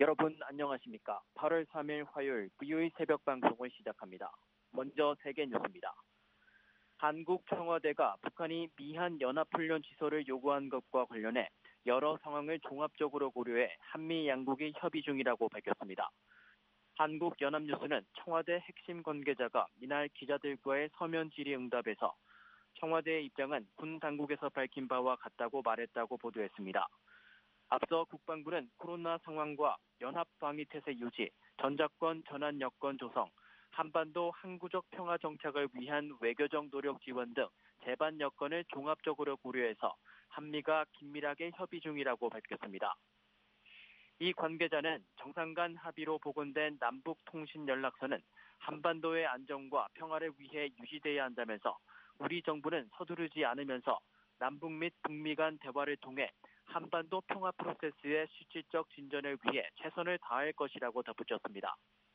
여러분 안녕하십니까? 8월 3일 화요일 VOE 새벽 방송을 시작합니다. 먼저 세계 뉴스입니다. 한국 청와대가 북한이 미한 연합훈련 취소를 요구한 것과 관련해 여러 상황을 종합적으로 고려해 한미 양국이 협의 중이라고 밝혔습니다. 한국연합뉴스는 청와대 핵심 관계자가 이날 기자들과의 서면 질의응답에서 청와대의 입장은 군 당국에서 밝힌 바와 같다고 말했다고 보도했습니다. 앞서 국방부는 코로나 상황과 연합방위태세 유지, 전작권 전환 여건 조성, 한반도 항구적 평화 정착을 위한 외교적 노력 지원 등 제반 여건을 종합적으로 고려해서 한미가 긴밀하게 협의 중이라고 밝혔습니다. 이 관계자는 정상 간 합의로 복원된 남북통신연락선은 한반도의 안정과 평화를 위해 유지돼야 한다면서 우리 정부는 서두르지 않으면서 남북 및 북미 간 대화를 통해 한반도 평화 프로세스의 실질적 진전을 위해 최선을 다할 것이라고 덧붙였습니다.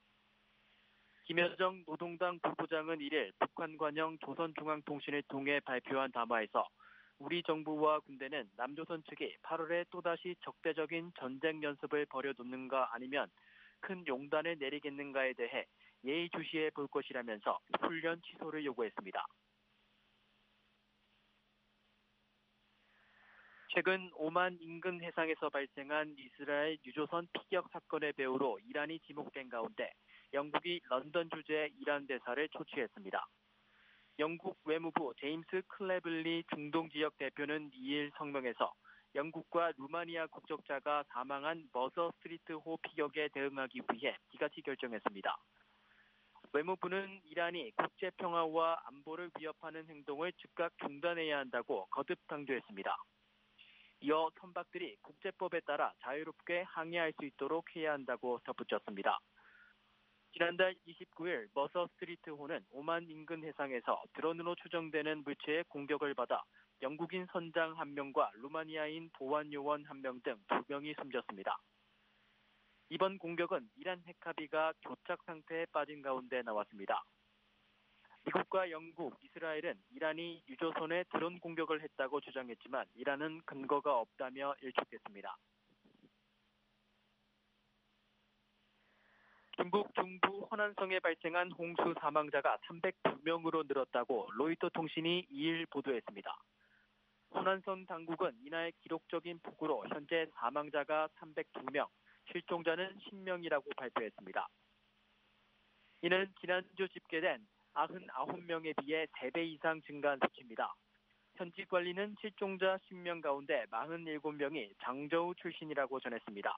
김여정 노동당 부부장은 1일 북한 관영 조선중앙통신을 통해 발표한 담화에서 우리 정부와 군대는 남조선 측이 8월에 또다시 적대적인 전쟁 연습을 벌여놓는가 아니면 큰 용단을 내리겠는가에 대해 예의주시해 볼 것이라면서 훈련 취소를 요구했습니다. 최근 오만 인근 해상에서 발생한 이스라엘 유조선 피격 사건의 배후로 이란이 지목된 가운데 영국이 런던 주재 이란 대사를 초치했습니다. 영국 외무부 제임스 클래블리 중동 지역 대표는 2일 성명에서 영국과 루마니아 국적자가 사망한 머서 스트리트호 피격에 대응하기 위해 이같이 결정했습니다. 외무부는 이란이 국제평화와 안보를 위협하는 행동을 즉각 중단해야 한다고 거듭 강조했습니다. 이어 선박들이 국제법에 따라 자유롭게 항해할 수 있도록 해야 한다고 덧붙였습니다. 지난달 29일 머서 스트리트호는 오만 인근 해상에서 드론으로 추정되는 물체의 공격을 받아 영국인 선장 1명과 루마니아인 보안요원 1명 등 2명이 숨졌습니다. 이번 공격은 이란 핵합의가 교착 상태에 빠진 가운데 나왔습니다. 미국과 영국, 이스라엘은 이란이 유조선에 드론 공격을 했다고 주장했지만 이란은 근거가 없다며 일축했습니다. 중국 중부 허난성에 발생한 홍수 사망자가 302명으로 늘었다고 로이터 통신이 2일 보도했습니다. 허난성 당국은 이날 기록적인 폭우로 현재 사망자가 302명, 실종자는 10명이라고 발표했습니다. 이는 지난주 집계된 99명에 비해 3배 이상 증가한 수치입니다. 현지 관리는 실종자 10명 가운데 47명이 장저우 출신이라고 전했습니다.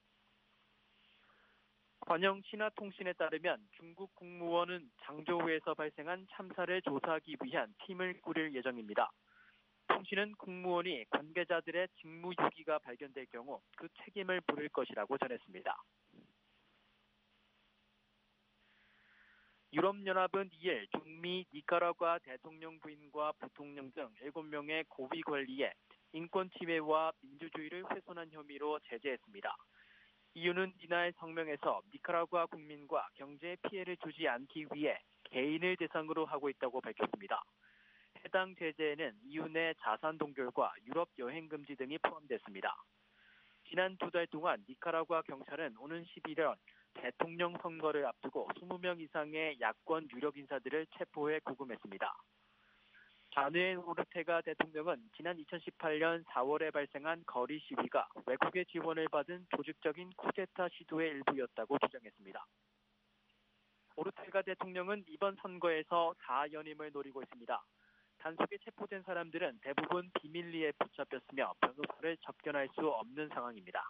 관영 신화통신에 따르면 중국 국무원은 장저우에서 발생한 참사를 조사하기 위한 팀을 꾸릴 예정입니다. 통신은 국무원이 관계자들의 직무유기가 발견될 경우 그 책임을 물을 것이라고 전했습니다. 유럽연합은 2일 중미 니카라과 대통령 부인과 부통령 등 7명의 고위 관리에 인권 침해와 민주주의를 훼손한 혐의로 제재했습니다. 이유는 이날 성명에서 니카라과 국민과 경제 피해를 주지 않기 위해 개인을 대상으로 하고 있다고 밝혔습니다. 해당 제재에는 이유 내 자산 동결과 유럽 여행 금지 등이 포함됐습니다. 지난 2달 동안 니카라과 경찰은 오는 11월 대통령 선거를 앞두고 20명 이상의 야권 유력 인사들을 체포해 구금했습니다. 자누엘 오르테가 대통령은 지난 2018년 4월에 발생한 거리 시위가 외국의 지원을 받은 조직적인 쿠데타 시도의 일부였다고 주장했습니다. 오르테가 대통령은 이번 선거에서 4연임을 노리고 있습니다. 단속에 체포된 사람들은 대부분 비밀리에 붙잡혔으며 변호사를 접견할 수 없는 상황입니다.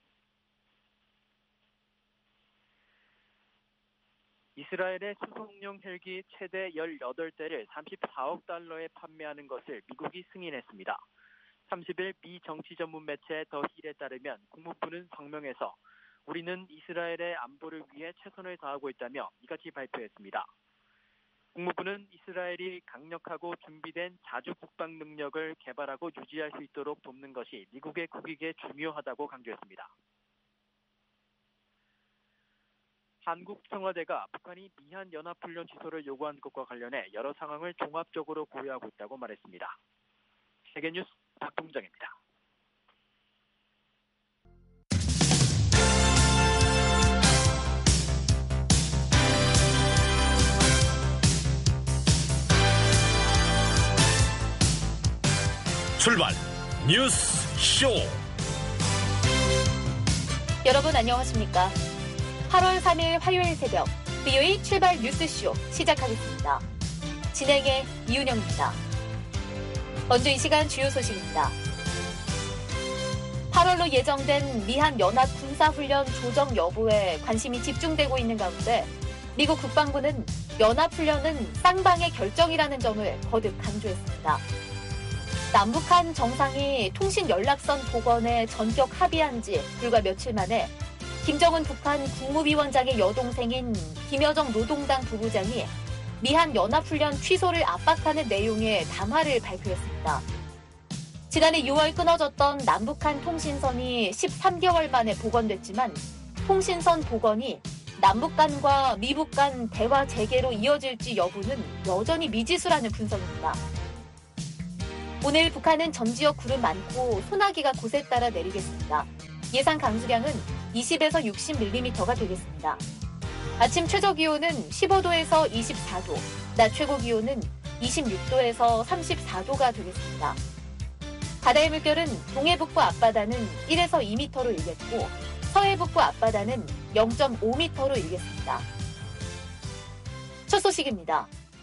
이스라엘의 수송용 헬기 최대 18대를 34억 달러에 판매하는 것을 미국이 승인했습니다. 30일 미 정치 전문 매체 더 힐에 따르면 국무부는 성명에서 우리는 이스라엘의 안보를 위해 최선을 다하고 있다며 이같이 발표했습니다. 국무부는 이스라엘이 강력하고 준비된 자주 국방 능력을 개발하고 유지할 수 있도록 돕는 것이 미국의 국익에 중요하다고 강조했습니다. 한국 청와대가 북한이 미한 연합훈련 취소를 요구한 것과 관련해 여러 상황을 종합적으로 고려하고 있다고 말했습니다. 세계뉴스 박동정입니다. 출발 뉴스 쇼. 여러분 안녕하십니까? 8월 3일 화요일 새벽 VOA 출발 뉴스 쇼 시작하겠습니다. 진행의 이윤영입니다. 먼저 이 시간 주요 소식입니다. 8월로 예정된 미한 연합 군사훈련 조정 여부에 관심이 집중되고 있는 가운데 미국 국방부는 연합훈련은 쌍방의 결정이라는 점을 거듭 강조했습니다. 남북한 정상이 통신연락선 복원에 전격 합의한 지 불과 며칠 만에 김정은 북한 국무위원장의 여동생인 김여정 노동당 부부장이 미한 연합훈련 취소를 압박하는 내용의 담화를 발표했습니다. 지난해 6월 끊어졌던 남북한 통신선이 13개월 만에 복원됐지만 통신선 복원이 남북 간과 미북 간 대화 재개로 이어질지 여부는 여전히 미지수라는 분석입니다. 오늘 북한은 전 지역 구름 많고 소나기가 곳에 따라 내리겠습니다. 예상 강수량은 20에서 60mm가 되겠습니다. 아침 최저기온은 15도에서 24도, 낮 최고기온은 26도에서 34도가 되겠습니다. 바다의 물결은 동해북부 앞바다는 1에서 2m로 일겠고 서해북부 앞바다는 0.5m로 일겠습니다. 첫 소식입니다.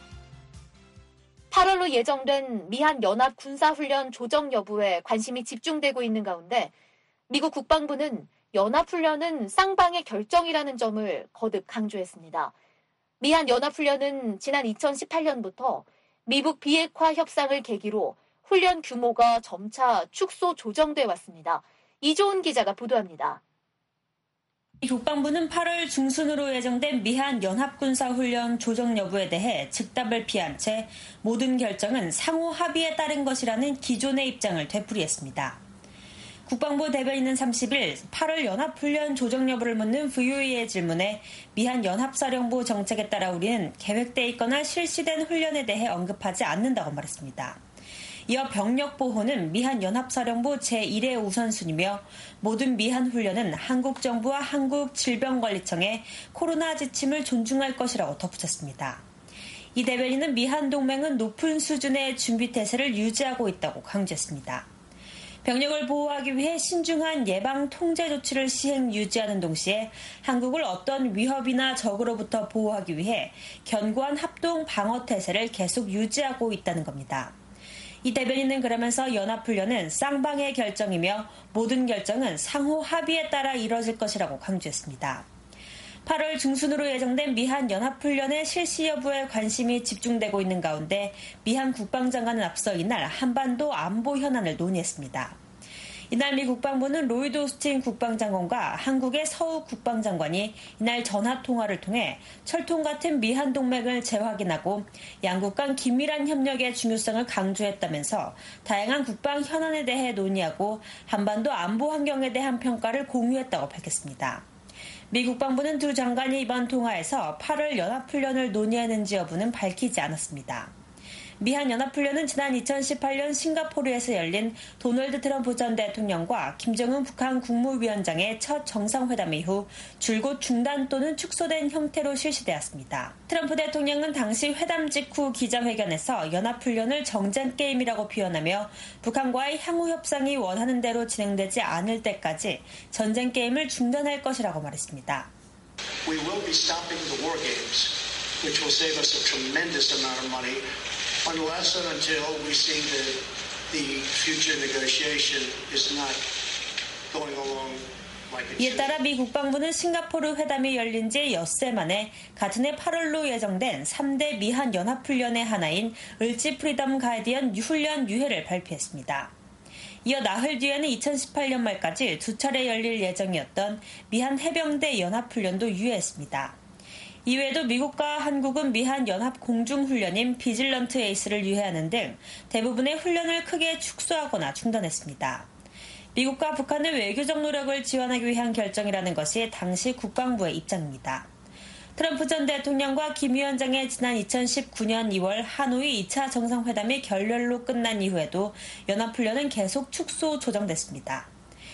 8월로 예정된 미한 연합 군사훈련 조정 여부에 관심이 집중되고 있는 가운데 미국 국방부는 연합훈련은 쌍방의 결정이라는 점을 거듭 강조했습니다. 미한 연합훈련은 지난 2018년부터 미북 비핵화 협상을 계기로 훈련 규모가 점차 축소 조정돼 왔습니다. 이조은 기자가 보도합니다. 국방부는 8월 중순으로 예정된 미한 연합군사훈련 조정 여부에 대해 즉답을 피한 채 모든 결정은 상호 합의에 따른 것이라는 기존의 입장을 되풀이했습니다. 국방부 대변인은 30일 8월 연합훈련 조정 여부를 묻는 VOA의 질문에 미한 연합사령부 정책에 따라 우리는 계획돼 있거나 실시된 훈련에 대해 언급하지 않는다고 말했습니다. 이어 병력 보호는 미한 연합사령부 제1의 우선순위며 모든 미한 훈련은 한국 정부와 한국질병관리청의 코로나 지침을 존중할 것이라고 덧붙였습니다. 이 대변인은 미한 동맹은 높은 수준의 준비태세를 유지하고 있다고 강조했습니다. 병력을 보호하기 위해 신중한 예방 통제 조치를 시행 유지하는 동시에 한국을 어떤 위협이나 적으로부터 보호하기 위해 견고한 합동 방어 태세를 계속 유지하고 있다는 겁니다. 이 대변인은 그러면서 연합훈련은 쌍방의 결정이며 모든 결정은 상호 합의에 따라 이뤄질 것이라고 강조했습니다. 8월 중순으로 예정된 미한 연합훈련의 실시 여부에 관심이 집중되고 있는 가운데 미한 국방장관은 앞서 이날 한반도 안보 현안을 논의했습니다. 이날 미 국방부는 로이드 오스틴 국방장관과 한국의 서욱 국방장관이 이날 전화통화를 통해 철통 같은 미한 동맹을 재확인하고 양국 간 긴밀한 협력의 중요성을 강조했다면서 다양한 국방 현안에 대해 논의하고 한반도 안보 환경에 대한 평가를 공유했다고 밝혔습니다. 미 국방부는 두 장관이 이번 통화에서 8월 연합훈련을 논의했는지 여부는 밝히지 않았습니다. 미한 연합훈련은 지난 2018년 싱가포르에서 열린 도널드 트럼프 전 대통령과 김정은 북한 국무위원장의 첫 정상회담 이후 줄곧 중단 또는 축소된 형태로 실시되었습니다. 트럼프 대통령은 당시 회담 직후 기자회견에서 연합훈련을 정전게임이라고 표현하며 북한과의 향후 협상이 원하는 대로 진행되지 않을 때까지 전쟁게임을 중단할 것이라고 말했습니다. We will be stopping the war games, which will save us a tremendous amount of money. Unless and until we see that the future negotiation is not going along like it should. 이에 따라 미 국방부는 싱가포르 회담이 열린 지 엿새 만에 같은 해 8월로 예정된 3대 미한 연합훈련의 하나인 을지 프리덤 가디언 훈련 유예를 발표했습니다. 이어 나흘 뒤에는 2018년 말까지 두 차례 열릴 예정이었던 미한 해병대 연합훈련도 유예했습니다. 이외에도 미국과 한국은 미한 연합 공중훈련인 비질런트 에이스를 유예하는 등 대부분의 훈련을 크게 축소하거나 중단했습니다. 미국과 북한의 외교적 노력을 지원하기 위한 결정이라는 것이 당시 국방부의 입장입니다. 트럼프 전 대통령과 김 위원장의 지난 2019년 2월 하노이 2차 정상회담이 결렬로 끝난 이후에도 연합훈련은 계속 축소 조정됐습니다.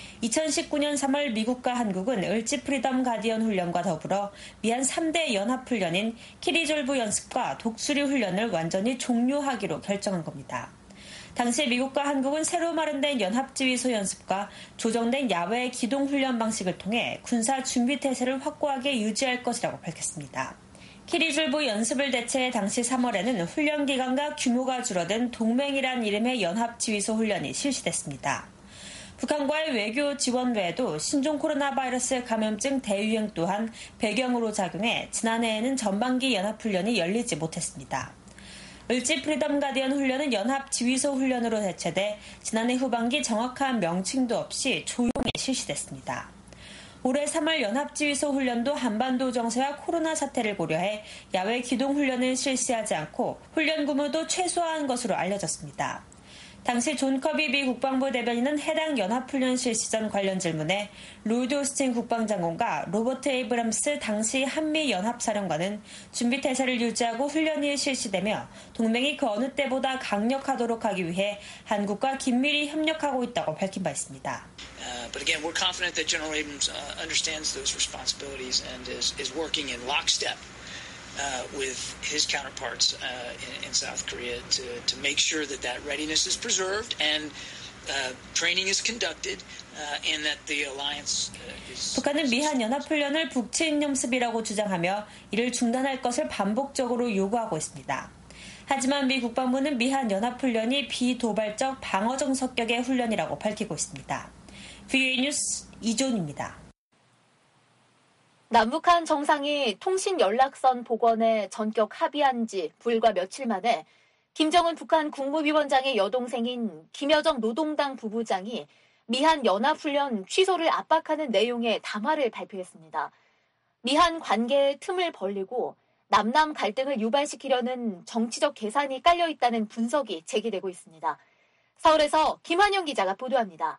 2019년 3월 미국과 한국은 을지 프리덤 가디언 훈련과 더불어 미한 3대 연합훈련인 키리졸브 연습과 독수리 훈련을 완전히 종료하기로 결정한 겁니다. 당시 미국과 한국은 새로 마련된 연합지휘소 연습과 조정된 야외 기동훈련 방식을 통해 군사 준비 태세를 확고하게 유지할 것이라고 밝혔습니다. 키리줄보 연습을 대체해 당시 3월에는 훈련 기간과 규모가 줄어든 동맹이란 이름의 연합지휘소 훈련이 실시됐습니다. 북한과의 외교 지원 외에도 신종 코로나 바이러스 감염증 대유행 또한 배경으로 작용해 지난해에는 전반기 연합훈련이 열리지 못했습니다. 을지 프리덤 가디언 훈련은 연합지휘소 훈련으로 대체돼 지난해 후반기 정확한 명칭도 없이 조용히 실시됐습니다. 올해 3월 연합지휘소 훈련도 한반도 정세와 코로나 사태를 고려해 야외 기동훈련을 실시하지 않고 훈련 규모도 최소화한 것으로 알려졌습니다. 당시 존 커비 미 국방부 대변인은 해당 연합훈련 실시 전 관련 질문에 로이드 오스틴 국방장관과 로버트 에이브람스 당시 한미연합사령관은 준비태세를 유지하고 훈련이 실시되며 동맹이 그 어느 때보다 강력하도록 하기 위해 한국과 긴밀히 협력하고 있다고 밝힌 바 있습니다. But again, we're confident that General Abrams understands those responsibilities and is working in lockstep with his counterparts in South Korea to make sure that readiness is preserved and training is conducted and that the alliance is. 북한은 미한 연합훈련을 북치인연습이라고 주장하며 이를 중단할 것을 반복적으로 요구하고 있습니다. 하지만 미 국방부는 미한 연합훈련이 비도발적 방어적 성격의 훈련이라고 밝히고 있습니다. VOA 뉴스 이존입니다. 남북한 정상이 통신연락선 복원에 전격 합의한 지 불과 며칠 만에 김정은 북한 국무위원장의 여동생인 김여정 노동당 부부장이 미한 연합훈련 취소를 압박하는 내용의 담화를 발표했습니다. 미한 관계의 틈을 벌리고 남남 갈등을 유발시키려는 정치적 계산이 깔려 있다는 분석이 제기되고 있습니다. 서울에서 김환영 기자가 보도합니다.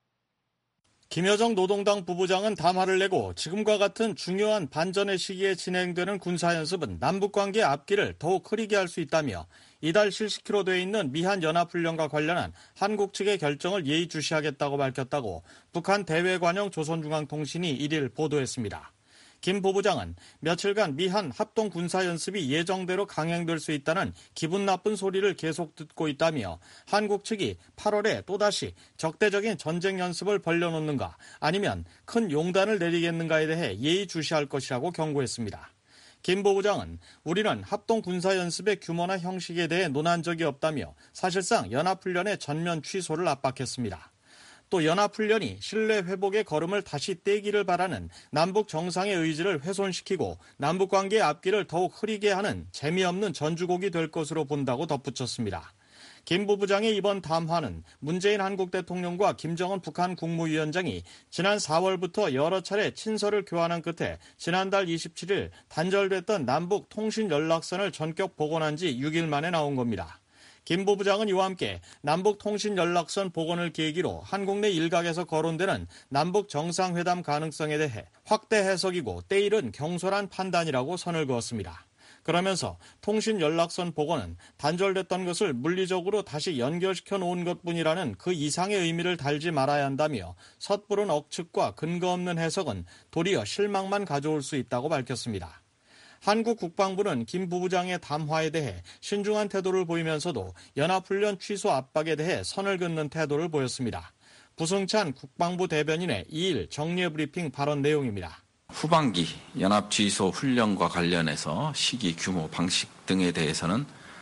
김여정 노동당 부부장은 담화를 내고 지금과 같은 중요한 반전의 시기에 진행되는 군사연습은 남북관계 앞길을 더욱 흐리게 할 수 있다며 이달 실시키로 돼 있는 미한 연합훈련과 관련한 한국 측의 결정을 예의주시하겠다고 밝혔다고 북한 대외관영 조선중앙통신이 1일 보도했습니다. 김 부부장은 며칠간 미한 합동군사연습이 예정대로 강행될 수 있다는 기분 나쁜 소리를 계속 듣고 있다며 한국 측이 8월에 또다시 적대적인 전쟁 연습을 벌려놓는가 아니면 큰 용단을 내리겠는가에 대해 예의주시할 것이라고 경고했습니다. 김 부부장은 우리는 합동군사연습의 규모나 형식에 대해 논한 적이 없다며 사실상 연합훈련의 전면 취소를 압박했습니다. 또 연합훈련이 신뢰 회복의 걸음을 다시 떼기를 바라는 남북 정상의 의지를 훼손시키고 남북관계의 앞길을 더욱 흐리게 하는 재미없는 전주곡이 될 것으로 본다고 덧붙였습니다. 김 부부장의 이번 담화는 문재인 한국 대통령과 김정은 북한 국무위원장이 지난 4월부터 여러 차례 친서를 교환한 끝에 지난달 27일 단절됐던 남북 통신연락선을 전격 복원한 지 6일 만에 나온 겁니다. 김 부부장은 이와 함께 남북통신연락선 복원을 계기로 한국 내 일각에서 거론되는 남북 정상회담 가능성에 대해 확대 해석이고 때일은 경솔한 판단이라고 선을 그었습니다. 그러면서 통신연락선 복원은 단절됐던 것을 물리적으로 다시 연결시켜 놓은 것뿐이라는 그 이상의 의미를 달지 말아야 한다며 섣부른 억측과 근거 없는 해석은 도리어 실망만 가져올 수 있다고 밝혔습니다. 한국 국방부는 김 부부장의 담화에 대해 신중한 태도를 보이면서도 연합훈련 취소 압박에 대해 선을 긋는 태도를 보였습니다. 부승찬 국방부 대변인의 2일 정례 브리핑 발언 내용입니다. 후반기 연합취소 훈련과 관련해서 시기, 규모, 방식 등에 대해서는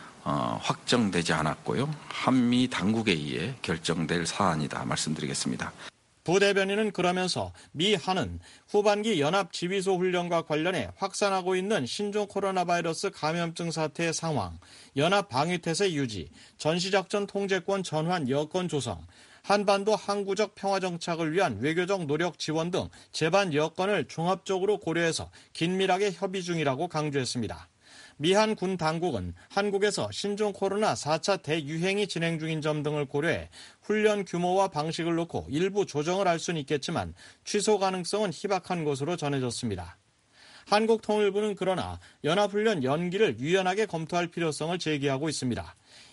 확정되지 않았고요. 한미 당국에 의해 결정될 사안이다 말씀드리겠습니다. 부 대변인은 그러면서 미 한은 후반기 연합지휘소 훈련과 관련해 확산하고 있는 신종 코로나 바이러스 감염증 사태의 상황, 연합 방위태세 유지, 전시작전 통제권 전환 여건 조성, 한반도 항구적 평화 정착을 위한 외교적 노력 지원 등 제반 여건을 종합적으로 고려해서 긴밀하게 협의 중이라고 강조했습니다. 미한 군 당국은 한국에서 신종 코로나 4차 대유행이 진행 중인 점 등을 고려해 훈련 규모와 방식을 놓고 일부 조정을 할 수는 있겠지만 취소 가능성은 희박한 것으로 전해졌습니다. 한국통일부는 그러나 연합훈련 연기를 유연하게 검토할 필요성을 제기하고 있습니다.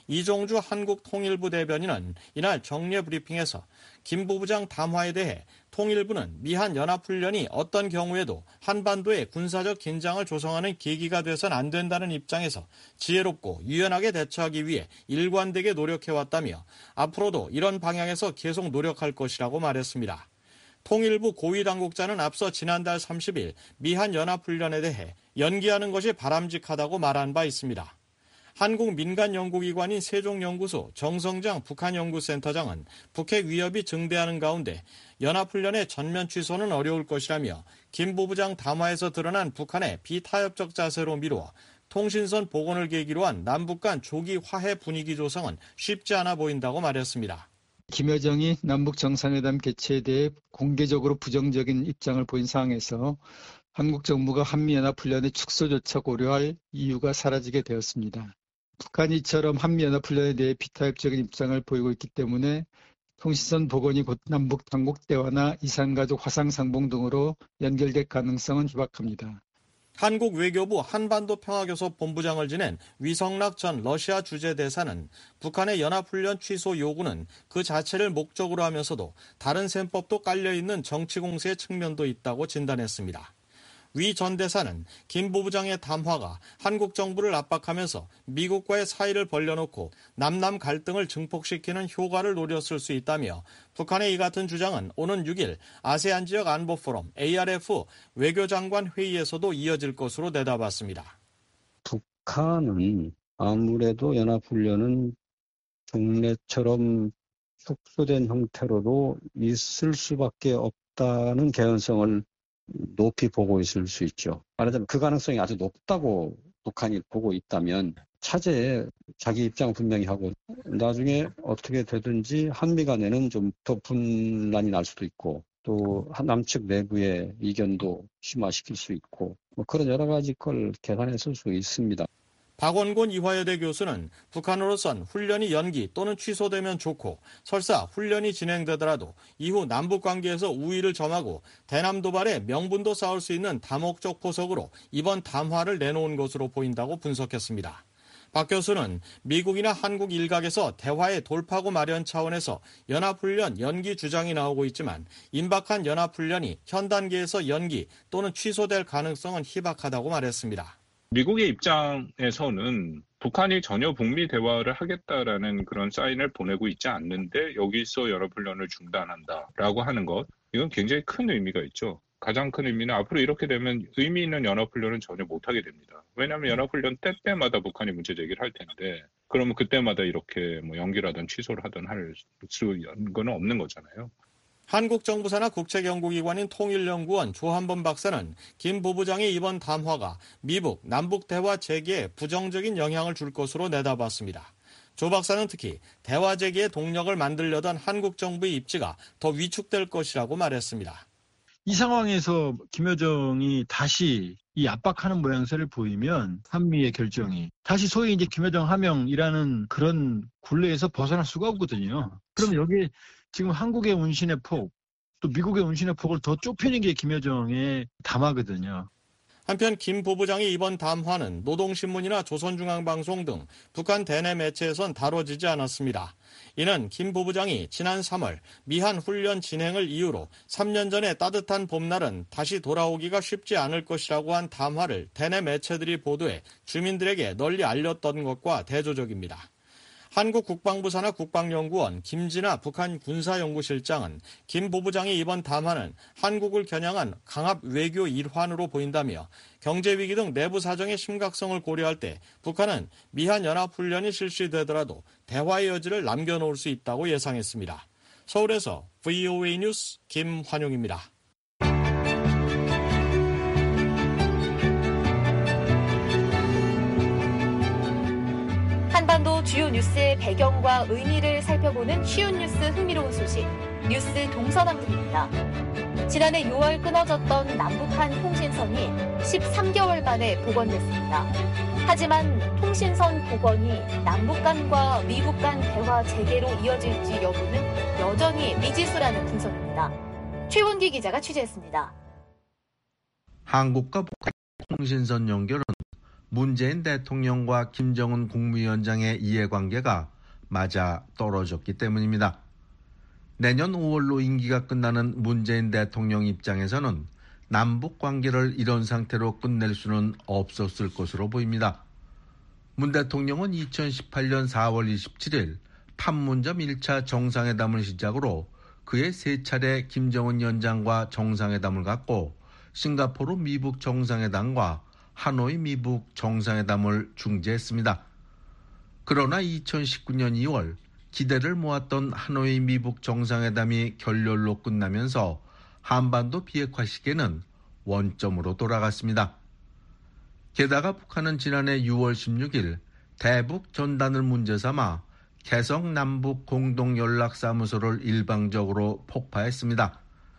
이종주 한국통일부 대변인은 이날 정례 브리핑에서 김 부부장 담화에 대해 통일부는 미한 연합훈련이 어떤 경우에도 한반도의 군사적 긴장을 조성하는 계기가 돼선 안 된다는 입장에서 지혜롭고 유연하게 대처하기 위해 일관되게 노력해왔다며 앞으로도 이런 방향에서 계속 노력할 것이라고 말했습니다. 통일부 고위당국자는 앞서 지난달 30일 미한 연합훈련에 대해 연기하는 것이 바람직하다고 말한 바 있습니다. 한국 민간연구기관인 세종연구소 정성장 북한연구센터장은 북핵 위협이 증대하는 가운데 연합훈련의 전면 취소는 어려울 것이라며 김 부부장 담화에서 드러난 북한의 비타협적 자세로 미루어 통신선 복원을 계기로 한 남북 간 조기 화해 분위기 조성은 쉽지 않아 보인다고 말했습니다. 김여정이 남북 정상회담 개최에 대해 공개적으로 부정적인 입장을 보인 상황에서 한국 정부가 한미연합훈련의 축소조차 고려할 이유가 사라지게 되었습니다. 북한이 이처럼 한미연합훈련에 대해 비타협적인 입장을 보이고 있기 때문에 통신선 복원이 곧 남북 당국 대화나 이산가족 화상상봉 등으로 연결될 가능성은 희박합니다. 한국 외교부 한반도 평화교섭 본부장을 지낸 위성락 전 러시아 주재대사는 북한의 연합훈련 취소 요구는 그 자체를 목적으로 하면서도 다른 셈법도 깔려있는 정치공세의 측면도 있다고 진단했습니다. 위 전 대사는 김 부부장의 담화가 한국 정부를 압박하면서 미국과의 사이를 벌려놓고 남남 갈등을 증폭시키는 효과를 노렸을 수 있다며 북한의 이 같은 주장은 오는 6일 아세안 지역 안보 포럼 ARF 외교장관 회의에서도 이어질 것으로 내다봤습니다. 북한은 아무래도 연합훈련은 종래처럼 축소된 형태로도 있을 수밖에 없다는 개연성을 높이 보고 있을 수 있죠. 말하자면 그 가능성이 아주 높다고 북한이 보고 있다면 차제에 자기 입장을 분명히 하고 나중에 어떻게 되든지 한미 간에는 좀 더 분란이 날 수도 있고 또 남측 내부의 이견도 심화시킬 수 있고 그런 여러 가지 걸 계산했을 수 있습니다. 박원곤 이화여대 교수는 북한으로선 훈련이 연기 또는 취소되면 좋고 설사 훈련이 진행되더라도 이후 남북관계에서 우위를 점하고 대남 도발에 명분도 쌓을 수 있는 다목적 포석으로 이번 담화를 내놓은 것으로 보인다고 분석했습니다. 박 교수는 미국이나 한국 일각에서 대화의 돌파구 마련 차원에서 연합훈련 연기 주장이 나오고 있지만 임박한 연합훈련이 현 단계에서 연기 또는 취소될 가능성은 희박하다고 말했습니다. 미국의 입장에서는 북한이 전혀 북미 대화를 하겠다라는 그런 사인을 보내고 있지 않는데 여기서 연합훈련을 중단한다라고 하는 것, 이건 굉장히 큰 의미가 있죠. 가장 큰 의미는 앞으로 이렇게 되면 의미 있는 연합훈련은 전혀 못하게 됩니다. 왜냐하면 연합훈련 때마다 북한이 문제 제기를 할 텐데 그러면 그때마다 이렇게 연기를 하든 취소를 하든 할 수 있는 건 없는 거잖아요. 한국 정부 산하 국책연구기관인 통일연구원 조한범 박사는 김 부부장의 이번 담화가 미북, 남북 대화 재개에 부정적인 영향을 줄 것으로 내다봤습니다. 조 박사는 특히 대화 재개의 동력을 만들려던 한국 정부의 입지가 더 위축될 것이라고 말했습니다. 이 상황에서 김여정이 다시 이 압박하는 모양새를 보이면 한미의 결정이 다시 소위 이제 김여정 하명이라는 그런 굴레에서 벗어날 수가 없거든요. 그럼 여기에 지금 한국의 운신의 폭, 또 미국의 운신의 폭을 더 좁히는 게 김여정의 담화거든요. 한편 김 부부장의 이번 담화는 노동신문이나 조선중앙방송 등 북한 대내 매체에선 다뤄지지 않았습니다. 이는 김 부부장이 지난 3월 미한 훈련 진행을 이유로 3년 전의 따뜻한 봄날은 다시 돌아오기가 쉽지 않을 것이라고 한 담화를 대내 매체들이 보도해 주민들에게 널리 알렸던 것과 대조적입니다. 한국 국방부 산하 국방연구원 김진아 북한 군사연구실장은 김 부부장의 이번 담화는 한국을 겨냥한 강압 외교 일환으로 보인다며 경제위기 등 내부 사정의 심각성을 고려할 때 북한은 미한 연합훈련이 실시되더라도 대화의 여지를 남겨놓을 수 있다고 예상했습니다. 서울에서 VOA 뉴스 김환용입니다. 한반도 주요 뉴스의 배경과 의미를 살펴보는 쉬운 뉴스 흥미로운 소식, 뉴스 동서남북입니다. 지난해 6월 끊어졌던 남북한 통신선이 13개월 만에 복원됐습니다. 하지만 통신선 복원이 남북 간과 미국 간 대화 재개로 이어질지 여부는 여전히 미지수라는 분석입니다. 최원기 기자가 취재했습니다. 한국과 북한 통신선 연결은 문재인 대통령과 김정은 국무위원장의 이해관계가 맞아 떨어졌기 때문입니다. 내년 5월로 임기가 끝나는 문재인 대통령 입장에서는 남북 관계를 이런 상태로 끝낼 수는 없었을 것으로 보입니다. 문 대통령은 2018년 4월 27일 판문점 1차 정상회담을 시작으로 그의 3차례 김정은 위원장과 정상회담을 갖고 싱가포르 미북 정상회담과 하노이 미북 정상회담을 중재했습니다. 그러나 2019년 2월 기대를 모았던 하노이 미북 정상회담이 결렬로 끝나면서 한반도 비핵화 시기에는 원점으로 돌아갔습니다. 게다가 북한은 지난해 6월 16일 대북 전단을 문제 삼아 개성 남북 공동연락사무소를 일방적으로 폭파했습니다.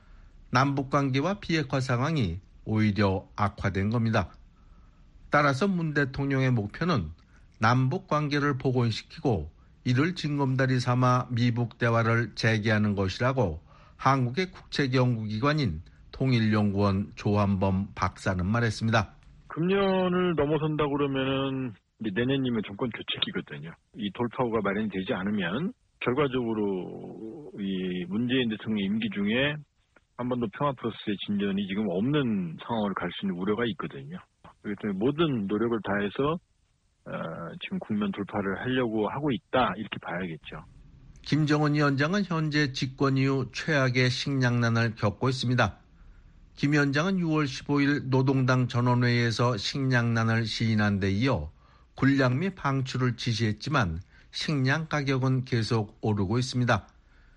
남북관계와 비핵화 상황이 오히려 악화된 겁니다. 따라서 문 대통령의 목표는 남북관계를 복원시키고 이를 징검다리 삼아 미북 대화를 재개하는 것이라고 한국의 국책연구기관인 통일연구원 조한범 박사는 말했습니다. 금년을 넘어선다 그러면은 내년이면 정권 교체기거든요. 이 돌파구가 마련이 되지 않으면 결과적으로 이 문재인 대통령 임기 중에 한반도 평화 프로세스의 진전이 지금 없는 상황을 갈 수 있는 우려가 있거든요. 그렇기 때문에 모든 노력을 다해서 지금 국면 돌파를 하려고 하고 있다 이렇게 봐야겠죠. 김정은 위원장은 현재 집권 이후 최악의 식량난을 겪고 있습니다. 김 위원장은 6월 15일 노동당 전원회의에서 식량난을 시인한 데 이어 군량미 방출을 지시했지만 식량 가격은 계속 오르고 있습니다.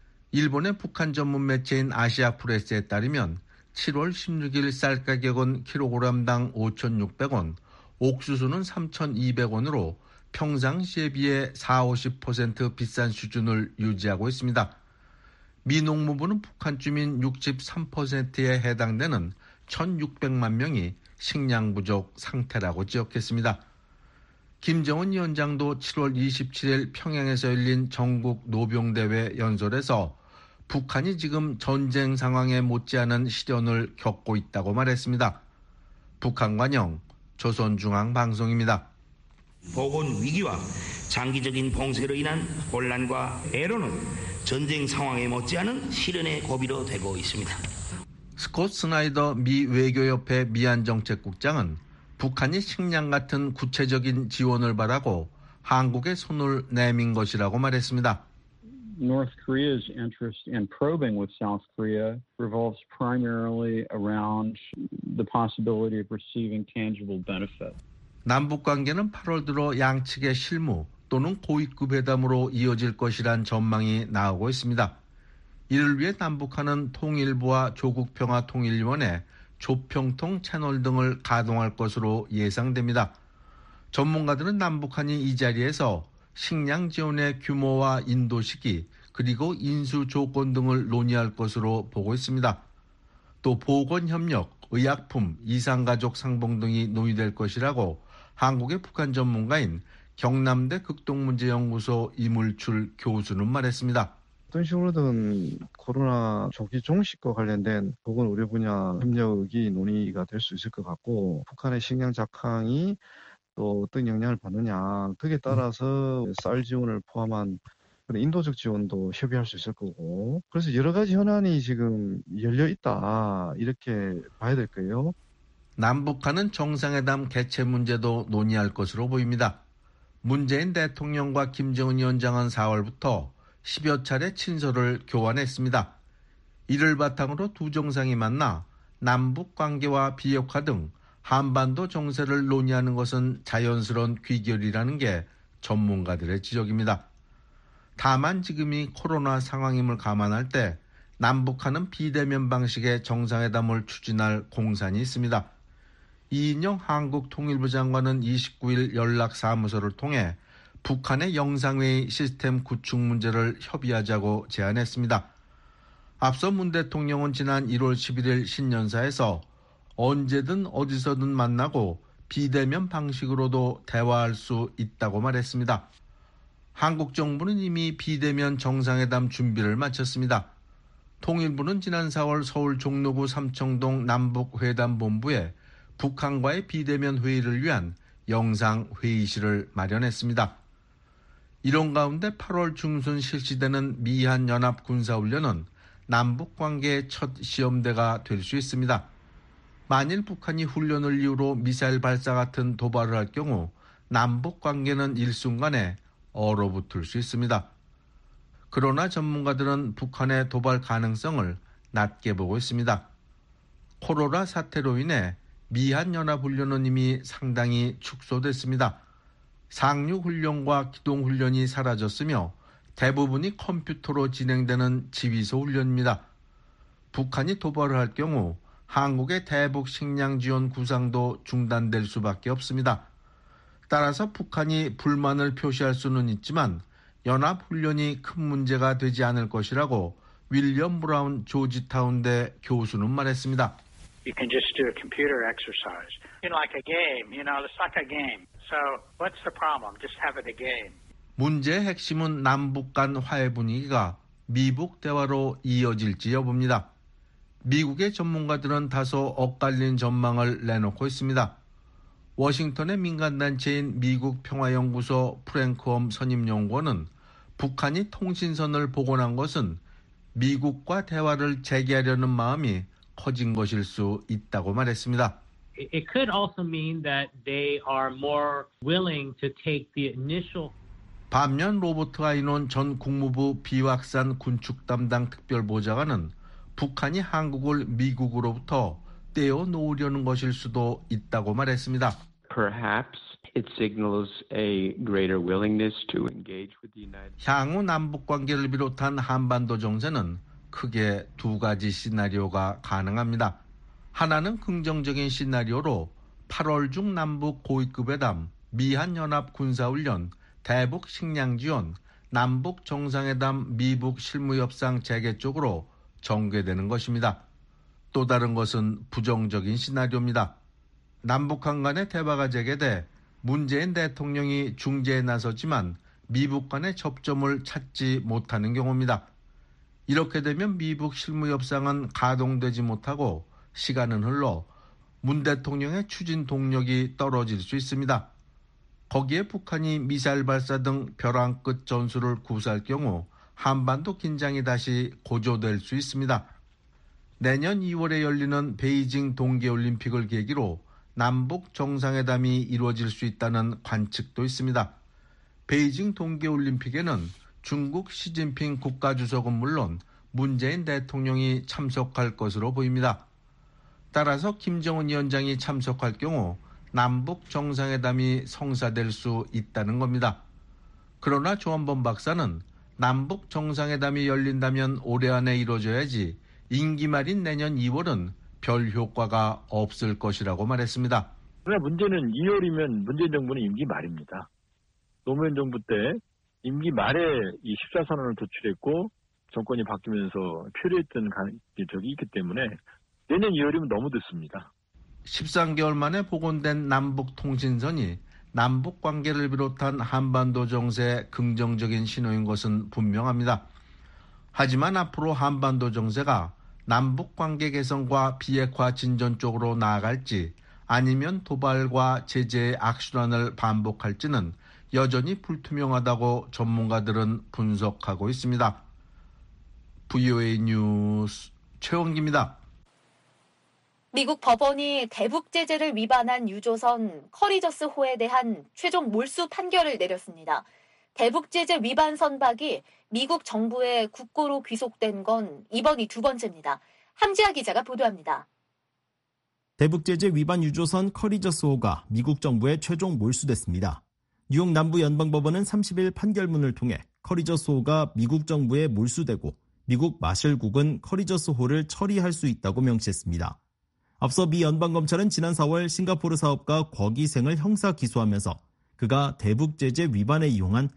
일본의 북한 전문 매체인 아시아프레스에 따르면 7월 16일 쌀 가격은 킬로그램당 5,600원, 옥수수는 3,200원으로 평상시에 비해 40-50% 비싼 수준을 유지하고 있습니다. 미 농무부는 북한 주민 63%에 해당되는 1,600만 명이 식량 부족 상태라고 지적했습니다. 김정은 위원장도 7월 27일 평양에서 열린 전국 노병대회 연설에서 북한이 지금 전쟁 상황에 못지않은 시련을 겪고 있다고 말했습니다. 북한관영 조선중앙방송입니다. 보건 위기와 장기적인 봉쇄로 인한 혼란과 애로는 전쟁 상황에 못지않은 시련의 고비로 되고 있습니다. 스콧 스나이더 미 외교협회 미안정책국장은 북한이 식량 같은 구체적인 지원을 바라고 한국에 손을 내민 것이라고 말했습니다. North Korea's interest in probing with South Korea revolves primarily around the possibility of receiving tangible benefit. 남북 관계는 8월 들어 양측의 실무 또는 고위급 회담으로 이어질 것이란 전망이 나오고 있습니다. 이를 위해 남북한은 통일부와 조국평화통일위원회, 조평통 채널 등을 가동할 것으로 예상됩니다. 전문가들은 남북한이 이 자리에서 식량 지원의 규모와 인도 시기 그리고 인수 조건 등을 논의할 것으로 보고 있습니다. 또 보건협력, 의약품, 이산가족 상봉 등이 논의될 것이라고 한국의 북한 전문가인 경남대 극동문제연구소 이물출 교수는 말했습니다. 어떤 식으로든 코로나 조기 종식과 관련된 보건 의료 분야 협력이 논의가 될 수 있을 것 같고 북한의 식량 작황이 또 어떤 영향을 받느냐 거기에 따라서 쌀 지원을 포함한 그런 인도적 지원도 협의할 수 있을 거고 그래서 여러 가지 현안이 지금 열려 있다 이렇게 봐야 될 거예요. 남북한은 정상회담 개최 문제도 논의할 것으로 보입니다. 문재인 대통령과 김정은 위원장은 4월부터 10여 차례 친서를 교환했습니다. 이를 바탕으로 두 정상이 만나 남북 관계와 비핵화 등 한반도 정세를 논의하는 것은 자연스러운 귀결이라는 게 전문가들의 지적입니다. 다만 지금이 코로나 상황임을 감안할 때 남북한은 비대면 방식의 정상회담을 추진할 공산이 있습니다. 이인영 한국통일부 장관은 29일 연락사무소를 통해 북한의 영상회의 시스템 구축 문제를 협의하자고 제안했습니다. 앞서 문 대통령은 지난 1월 11일 신년사에서 언제든 어디서든 만나고 비대면 방식으로도 대화할 수 있다고 말했습니다. 한국 정부는 이미 비대면 정상회담 준비를 마쳤습니다. 통일부는 지난 4월 서울 종로구 삼청동 남북회담본부에 북한과의 비대면 회의를 위한 영상회의실을 마련했습니다. 이런 가운데 8월 중순 실시되는 미한 연합 군사훈련은 남북관계의 첫 시험대가 될 수 있습니다. 만일 북한이 훈련을 이유로 미사일 발사 같은 도발을 할 경우 남북관계는 일순간에 얼어붙을 수 있습니다. 그러나 전문가들은 북한의 도발 가능성을 낮게 보고 있습니다. 코로나 사태로 인해 미한 연합훈련은 이미 상당히 축소됐습니다. 상륙훈련과 기동훈련이 사라졌으며 대부분이 컴퓨터로 진행되는 지휘소 훈련입니다. 북한이 도발을 할 경우 한국의 대북 식량 지원 구상도 중단될 수밖에 없습니다. 따라서 북한이 불만을 표시할 수는 있지만 연합훈련이 큰 문제가 되지 않을 것이라고 윌리엄 브라운 조지타운대 교수는 말했습니다. You can just do a computer exercise. Like a game, it's like a game. So what's the problem? Just have it a game. 문제의 핵심은 남북 간 화해 분위기가 미북 대화로 이어질지 여부입니다. 미국의 전문가들은 다소 엇갈린 전망을 내놓고 있습니다. 워싱턴의 민간단체인 미국 평화연구소 프랭크엄 선임연구원은 북한이 통신선을 복원한 것은 미국과 대화를 재개하려는 마음이 커진 것일 수 있다고 말했습니다. It could also mean that they are more willing to take the initial. 반면 로버트 아이논 전 국무부 비확산 군축 담당 특별보좌관은 북한이 한국을 미국으로부터 떼어놓으려는 것일 수도 있다고 말했습니다. Perhaps it signals a greater willingness to engage with the United States. 향후 남북 관계를 비롯한 한반도 정세는 크게 두 가지 시나리오가 가능합니다. 하나는 긍정적인 시나리오로 8월 중 남북 고위급 회담, 미한연합 군사훈련, 대북 식량 지원, 남북 정상회담, 미북 실무협상 재개 쪽으로 전개되는 것입니다. 또 다른 것은 부정적인 시나리오입니다. 남북한 간의 대화가 재개돼 문재인 대통령이 중재에 나섰지만 미북 간의 접점을 찾지 못하는 경우입니다. 이렇게 되면 미북 실무협상은 가동되지 못하고 시간은 흘러 문 대통령의 추진 동력이 떨어질 수 있습니다. 거기에 북한이 미사일 발사 등 벼랑 끝 전술을 구사할 경우 한반도 긴장이 다시 고조될 수 있습니다. 내년 2월에 열리는 베이징 동계올림픽을 계기로 남북 정상회담이 이루어질 수 있다는 관측도 있습니다. 베이징 동계올림픽에는 중국 시진핑 국가주석은 물론 문재인 대통령이 참석할 것으로 보입니다. 따라서 김정은 위원장이 참석할 경우 남북 정상회담이 성사될 수 있다는 겁니다. 그러나 조한범 박사는 남북 정상회담이 열린다면 올해 안에 이루어져야지 임기 말인 내년 2월은 별 효과가 없을 것이라고 말했습니다. 그러나 문제는 2월이면 문재인 정부는 임기 말입니다. 노무현 정부 때 임기 말에 이 14선언을 도출했고 정권이 바뀌면서 표류했던 적이 있기 때문에 내년 2월이면 너무 늦습니다. 13개월 만에 복원된 남북통신선이 남북관계를 비롯한 한반도 정세에 긍정적인 신호인 것은 분명합니다. 하지만 앞으로 한반도 정세가 남북관계 개선과 비핵화 진전 쪽으로 나아갈지 아니면 도발과 제재의 악순환을 반복할지는 여전히 불투명하다고 전문가들은 분석하고 있습니다. VOA 뉴스 최원기입니다. 미국 법원이 대북 제재를 위반한 유조선 커리저스호에 대한 최종 몰수 판결을 내렸습니다. 대북 제재 위반 선박이 미국 정부의 국고로 귀속된 건 이번이 두 번째입니다. 함지아 기자가 보도합니다. 대북 제재 위반 유조선 커리저스호가 미국 정부에 최종 몰수됐습니다. 뉴욕 남부연방법원은 30일 판결문을 통해 커리저스호가 미국 정부에 몰수되고 미국 마셜국은 커리저스호를 처리할 수 있다고 명시했습니다. 앞서 미 연방검찰은 지난 4월 싱가포르 사업가 곽이생을 형사 기소하면서 그가 대북 제재 위반에 이용한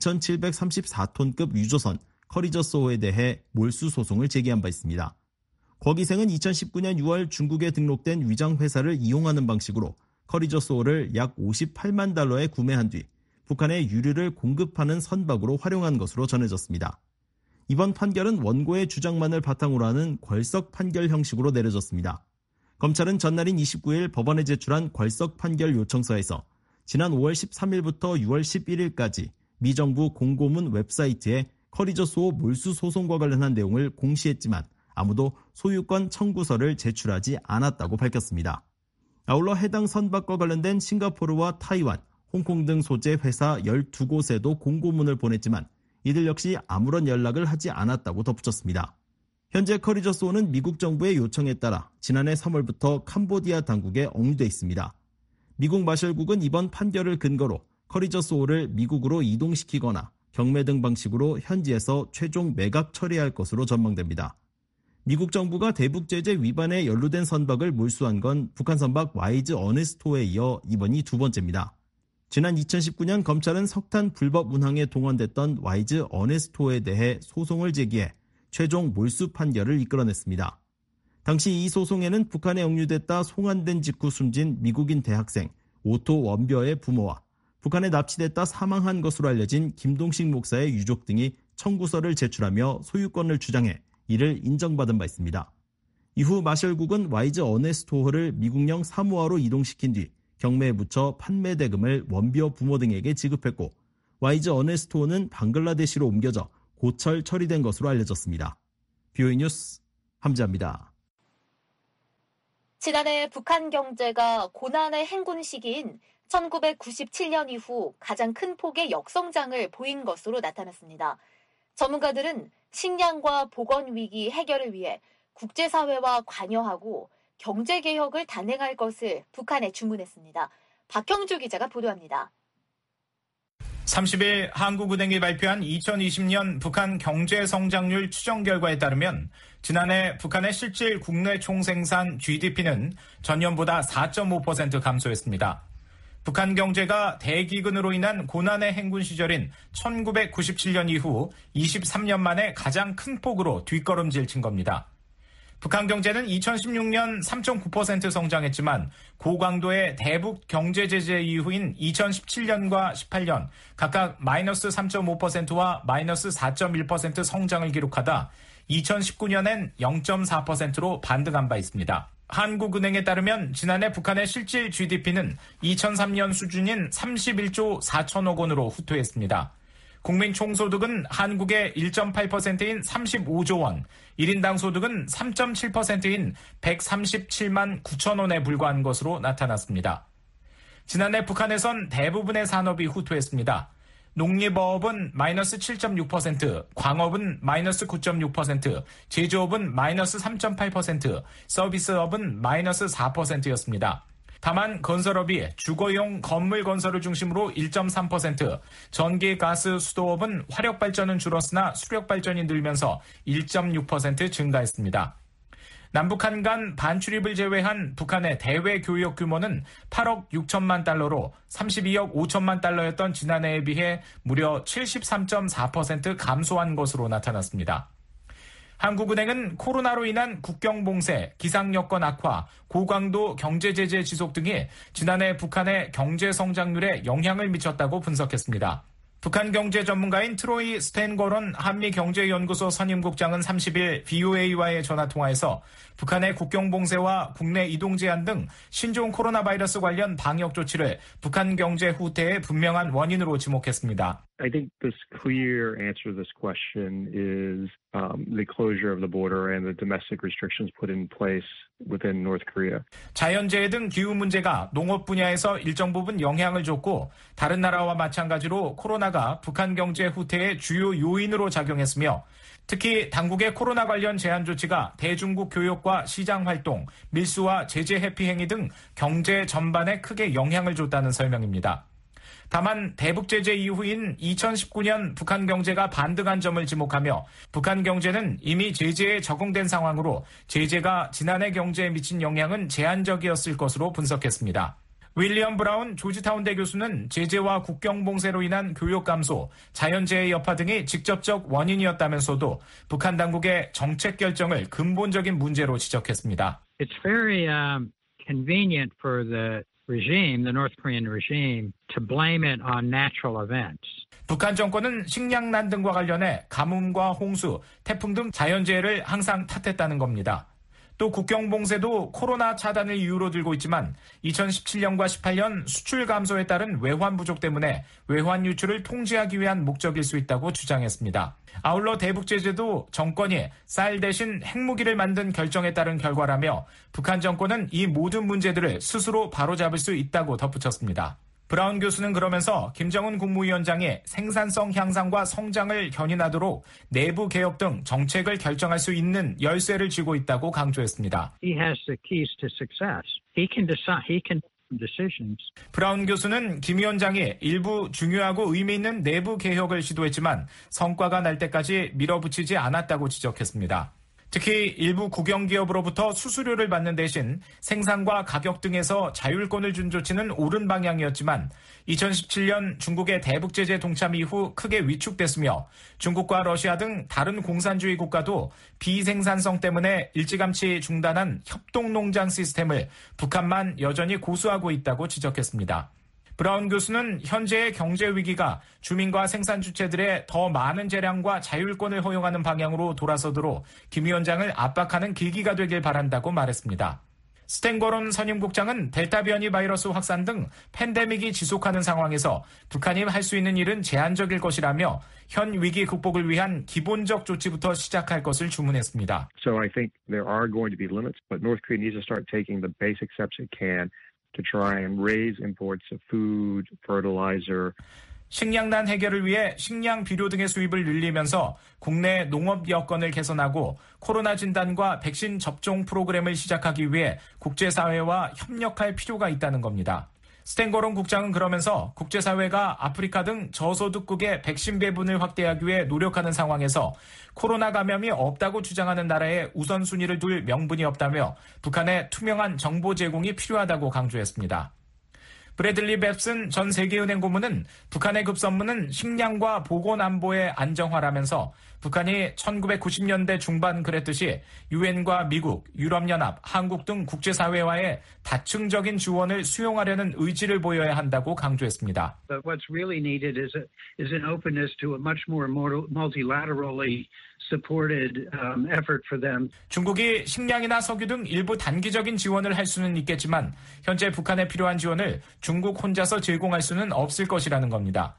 2,734톤급 유조선 커리저스호에 대해 몰수 소송을 제기한 바 있습니다. 곽이생은 2019년 6월 중국에 등록된 위장회사를 이용하는 방식으로 커리저스호를 약 58만 달러에 구매한 뒤 북한에 유류를 공급하는 선박으로 활용한 것으로 전해졌습니다. 이번 판결은 원고의 주장만을 바탕으로 하는 궐석 판결 형식으로 내려졌습니다. 검찰은 전날인 29일 법원에 제출한 궐석 판결 요청서에서 지난 5월 13일부터 6월 11일까지 미 정부 공고문 웹사이트에 커리저스호 몰수 소송과 관련한 내용을 공시했지만 아무도 소유권 청구서를 제출하지 않았다고 밝혔습니다. 아울러 해당 선박과 관련된 싱가포르와 타이완, 홍콩 등 소재 회사 12곳에도 공고문을 보냈지만 이들 역시 아무런 연락을 하지 않았다고 덧붙였습니다. 현재 커리저스호는 미국 정부의 요청에 따라 지난해 3월부터 캄보디아 당국에 억류돼 있습니다. 미국 마셜국은 이번 판결을 근거로 커리저스호를 미국으로 이동시키거나 경매 등 방식으로 현지에서 최종 매각 처리할 것으로 전망됩니다. 미국 정부가 대북제재 위반에 연루된 선박을 몰수한 건 북한 선박 와이즈 어네스토에 이어 이번이 두 번째입니다. 지난 2019년 검찰은 석탄 불법 운항에 동원됐던 와이즈 어네스토에 대해 소송을 제기해 최종 몰수 판결을 이끌어냈습니다. 당시 이 소송에는 북한에 억류됐다 송환된 직후 숨진 미국인 대학생 오토 원벼의 부모와 북한에 납치됐다 사망한 것으로 알려진 김동식 목사의 유족 등이 청구서를 제출하며 소유권을 주장해 이를 인정받은 바 있습니다. 이후 마셜국은 와이즈 어네스토호를 미국령 사모아로 이동시킨 뒤 경매에 붙여 판매 대금을 원비어 부모 등에게 지급했고 와이즈 어네스토호는 방글라데시로 옮겨져 고철 처리된 것으로 알려졌습니다. BOE 뉴스 함지아입니다. 지난해 북한 경제가 고난의 행군 시기인 1997년 이후 가장 큰 폭의 역성장을 보인 것으로 나타났습니다. 전문가들은 식량과 보건 위기 해결을 위해 국제사회와 관여하고 경제개혁을 단행할 것을 북한에 주문했습니다. 박형주 기자가 보도합니다. 30일 한국은행이 발표한 2020년 북한 경제성장률 추정 결과에 따르면 지난해 북한의 실질 국내 총생산 GDP는 전년보다 4.5% 감소했습니다. 북한 경제가 대기근으로 인한 고난의 행군 시절인 1997년 이후 23년 만에 가장 큰 폭으로 뒷걸음질 친 겁니다. 북한 경제는 2016년 3.9% 성장했지만 고강도의 대북 경제 제재 이후인 2017년과 18년 각각 마이너스 3.5%와 마이너스 4.1% 성장을 기록하다 2019년엔 0.4%로 반등한 바 있습니다. 한국은행에 따르면 지난해 북한의 실질 GDP는 2003년 수준인 31조 4천억 원으로 후퇴했습니다. 국민 총소득은 한국의 1.8%인 35조 원, 1인당 소득은 3.7%인 137만 9천 원에 불과한 것으로 나타났습니다. 지난해 북한에선 대부분의 산업이 후퇴했습니다. 농림어업은 마이너스 7.6%, 광업은 마이너스 9.6%, 제조업은 마이너스 3.8%, 서비스업은 마이너스 4%였습니다. 다만 건설업이 주거용 건물 건설을 중심으로 1.3%, 전기, 가스, 수도업은 화력발전은 줄었으나 수력발전이 늘면서 1.6% 증가했습니다. 남북한 간 반출입을 제외한 북한의 대외 교역 규모는 8억 6천만 달러로 32억 5천만 달러였던 지난해에 비해 무려 73.4% 감소한 것으로 나타났습니다. 한국은행은 코로나로 인한 국경 봉쇄, 기상 여건 악화, 고강도 경제 제재 지속 등이 지난해 북한의 경제 성장률에 영향을 미쳤다고 분석했습니다. 북한 경제 전문가인 트로이 스탠거런 한미경제연구소 선임국장은 30일 VOA와의 전화통화에서 북한의 국경 봉쇄와 국내 이동 제한 등 신종 코로나 바이러스 관련 방역 조치를 북한 경제 후퇴의 분명한 원인으로 지목했습니다. I think the clear answer to this question is the closure of the border and the domestic restrictions put in place within North Korea. 자연재해 등 기후 문제가 농업 분야에서 일정 부분 영향을 줬고 다른 나라와 마찬가지로 코로나가 북한 경제 후퇴의 주요 요인으로 작용했으며 특히 당국의 코로나 관련 제한 조치가 대중국 교역과 시장 활동, 밀수와 제재 회피 행위 등 경제 전반에 크게 영향을 줬다는 설명입니다. 다만 대북 제재 이후인 2019년 북한 경제가 반등한 점을 지목하며 북한 경제는 이미 제재에 적응된 상황으로 제재가 지난해 경제에 미친 영향은 제한적이었을 것으로 분석했습니다. 윌리엄 브라운 조지타운대 교수는 제재와 국경 봉쇄로 인한 교역 감소, 자연재해 여파 등이 직접적 원인이었다면서도 북한 당국의 정책 결정을 근본적인 문제로 지적했습니다. It's very convenient for the regime, the North Korean regime, to blame it on natural events. 북한 정권은 식량난 등과 관련해 가뭄과 홍수, 태풍 등 자연재해를 항상 탓했다는 겁니다. 또 국경 봉쇄도 코로나 차단을 이유로 들고 있지만 2017년과 18년 수출 감소에 따른 외환 부족 때문에 외환 유출을 통제하기 위한 목적일 수 있다고 주장했습니다. 아울러 대북 제재도 정권이 쌀 대신 핵무기를 만든 결정에 따른 결과라며 북한 정권은 이 모든 문제들을 스스로 바로잡을 수 있다고 덧붙였습니다. 브라운 교수는 그러면서 김정은 국무위원장이 생산성 향상과 성장을 견인하도록 내부 개혁 등 정책을 결정할 수 있는 열쇠를 쥐고 있다고 강조했습니다. He has the keys to success. He can decide. He can make decisions. 브라운 교수는 김 위원장이 일부 중요하고 의미 있는 내부 개혁을 시도했지만 성과가 날 때까지 밀어붙이지 않았다고 지적했습니다. 특히 일부 국영기업으로부터 수수료를 받는 대신 생산과 가격 등에서 자율권을 준 조치는 옳은 방향이었지만 2017년 중국의 대북 제재 동참 이후 크게 위축됐으며 중국과 러시아 등 다른 공산주의 국가도 비생산성 때문에 일찌감치 중단한 협동농장 시스템을 북한만 여전히 고수하고 있다고 지적했습니다. 브라운 교수는 현재의 경제 위기가 주민과 생산 주체들의 더 많은 재량과 자율권을 허용하는 방향으로 돌아서도록 김 위원장을 압박하는 계기가 되길 바란다고 말했습니다. 스탠거론 선임국장은 델타 변이 바이러스 확산 등 팬데믹이 지속하는 상황에서 북한이 할 수 있는 일은 제한적일 것이라며 현 위기 극복을 위한 기본적 조치부터 시작할 것을 주문했습니다. So I think there are going to be limits, but North Korea needs to start taking the basic steps it can to try and raise imports of food, fertilizer. 식량난 해결을 위해 식량, 비료 등의 수입을 늘리면서 국내 농업 여건을 개선하고 코로나 진단과 백신 접종 프로그램을 시작하기 위해 국제사회와 협력할 필요가 있다는 겁니다. 스탠거론 국장은 그러면서 국제사회가 아프리카 등 저소득국의 백신 배분을 확대하기 위해 노력하는 상황에서 코로나 감염이 없다고 주장하는 나라에 우선순위를 둘 명분이 없다며 북한의 투명한 정보 제공이 필요하다고 강조했습니다. 브래들리 뱁슨 전 세계은행 고문은 북한의 급선무는 식량과 보건안보의 안정화라면서 북한이 1990년대 중반 그랬듯이 유엔과 미국, 유럽연합, 한국 등 국제사회와의 다층적인 지원을 수용하려는 의지를 보여야 한다고 강조했습니다. But what's really needed is an openness to a much more multilaterally supported effort for them. 중국이 식량이나 석유 등 일부 단기적인 지원을 할 수는 있겠지만 현재 북한에 필요한 지원을 중국 혼자서 제공할 수는 없을 것이라는 겁니다.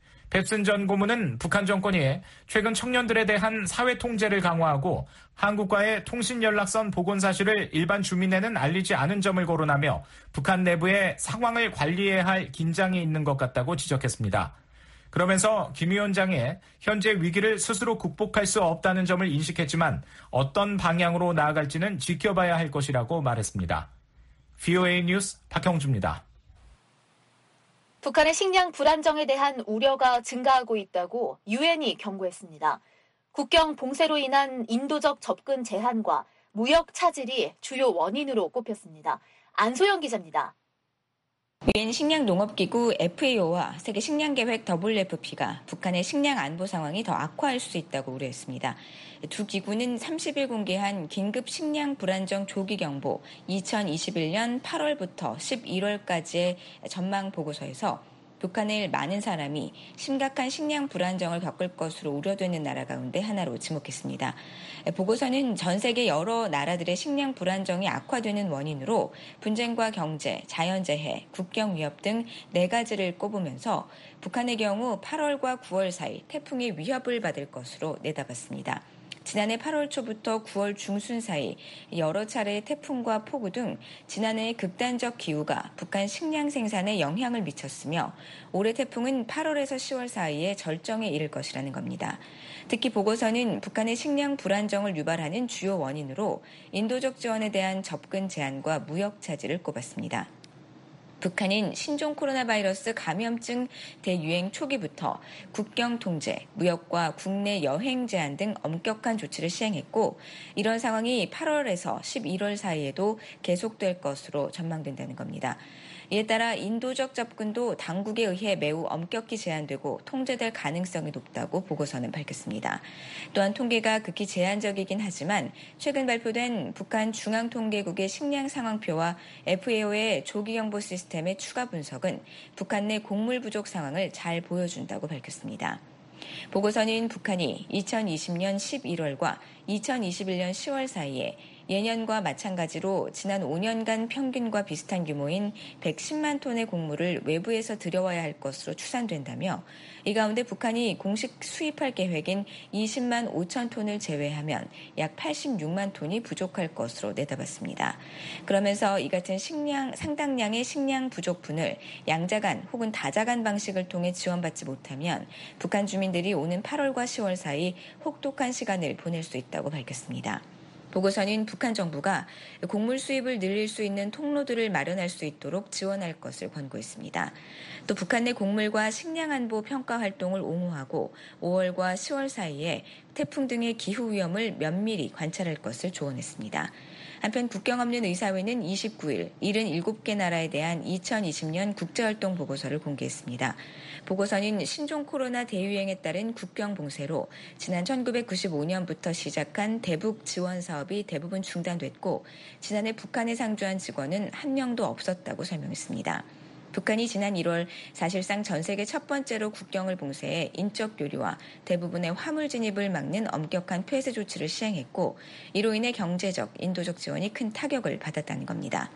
뱁슨 전 고문은 북한 정권이 최근 청년들에 대한 사회 통제를 강화하고 한국과의 통신연락선 복원 사실을 일반 주민에는 알리지 않은 점을 거론하며 북한 내부의 상황을 관리해야 할 긴장이 있는 것 같다고 지적했습니다. 그러면서 김 위원장이 현재 위기를 스스로 극복할 수 없다는 점을 인식했지만 어떤 방향으로 나아갈지는 지켜봐야 할 것이라고 말했습니다. VOA 뉴스 박형주입니다. 북한의 식량 불안정에 대한 우려가 증가하고 있다고 유엔이 경고했습니다. 국경 봉쇄로 인한 인도적 접근 제한과 무역 차질이 주요 원인으로 꼽혔습니다. 안소영 기자입니다. 유엔 식량농업기구 FAO와 세계식량계획 WFP가 북한의 식량 안보 상황이 더 악화할 수 있다고 우려했습니다. 두 기구는 30일 공개한 긴급 식량 불안정 조기경보 2021년 8월부터 11월까지의 전망 보고서에서 북한을 많은 사람이 심각한 식량 불안정을 겪을 것으로 우려되는 나라 가운데 하나로 지목했습니다. 보고서는 전 세계 여러 나라들의 식량 불안정이 악화되는 원인으로 분쟁과 경제, 자연재해, 국경 위협 등 4가지를 꼽으면서 북한의 경우 8월과 9월 사이 태풍의 위협을 받을 것으로 내다봤습니다. 지난해 8월 초부터 9월 중순 사이 여러 차례의 태풍과 폭우 등 지난해의 극단적 기후가 북한 식량 생산에 영향을 미쳤으며 올해 태풍은 8월에서 10월 사이에 절정에 이를 것이라는 겁니다. 특히 보고서는 북한의 식량 불안정을 유발하는 주요 원인으로 인도적 지원에 대한 접근 제한과 무역 차질을 꼽았습니다. 북한은 신종 코로나 바이러스 감염증 대유행 초기부터 국경 통제, 무역과 국내 여행 제한 등 엄격한 조치를 시행했고 이런 상황이 8월에서 11월 사이에도 계속될 것으로 전망된다는 겁니다. 이에 따라 인도적 접근도 당국에 의해 매우 엄격히 제한되고 통제될 가능성이 높다고 보고서는 밝혔습니다. 또한 통계가 극히 제한적이긴 하지만 최근 발표된 북한 중앙통계국의 식량 상황표와 FAO의 조기경보 시스템의 추가 분석은 북한 내 곡물 부족 상황을 잘 보여준다고 밝혔습니다. 보고서는 북한이 2020년 11월과 2021년 10월 사이에 예년과 마찬가지로 지난 5년간 평균과 비슷한 규모인 110만 톤의 곡물을 외부에서 들여와야 할 것으로 추산된다며 이 가운데 북한이 공식 수입할 계획인 20만 5천 톤을 제외하면 약 86만 톤이 부족할 것으로 내다봤습니다. 그러면서 이 같은 상당량의 식량 부족분을 양자간 혹은 다자간 방식을 통해 지원받지 못하면 북한 주민들이 오는 8월과 10월 사이 혹독한 시간을 보낼 수 있다고 밝혔습니다. 보고서는 북한 정부가 곡물 수입을 늘릴 수 있는 통로들을 마련할 수 있도록 지원할 것을 권고했습니다. 또 북한 내 곡물과 식량 안보 평가 활동을 옹호하고 5월과 10월 사이에 태풍 등의 기후 위험을 면밀히 관찰할 것을 조언했습니다. 한편 국경 없는 의사회는 29일 77개 나라에 대한 2020년 국제활동 보고서를 공개했습니다. 보고서는 신종 코로나 대유행에 따른 국경 봉쇄로 지난 1995년부터 시작한 대북 지원 사업이 대부분 중단됐고 지난해 북한에 상주한 직원은 한 명도 없었다고 설명했습니다. 북한이 지난 1월 사실상 전 세계 첫 번째로 국경을 봉쇄해 인적 교류와 대부분의 화물 진입을 막는 엄격한 폐쇄 조치를 시행했고 이로 인해 경제적, 인도적 지원이 큰 타격을 받았다는 겁니다.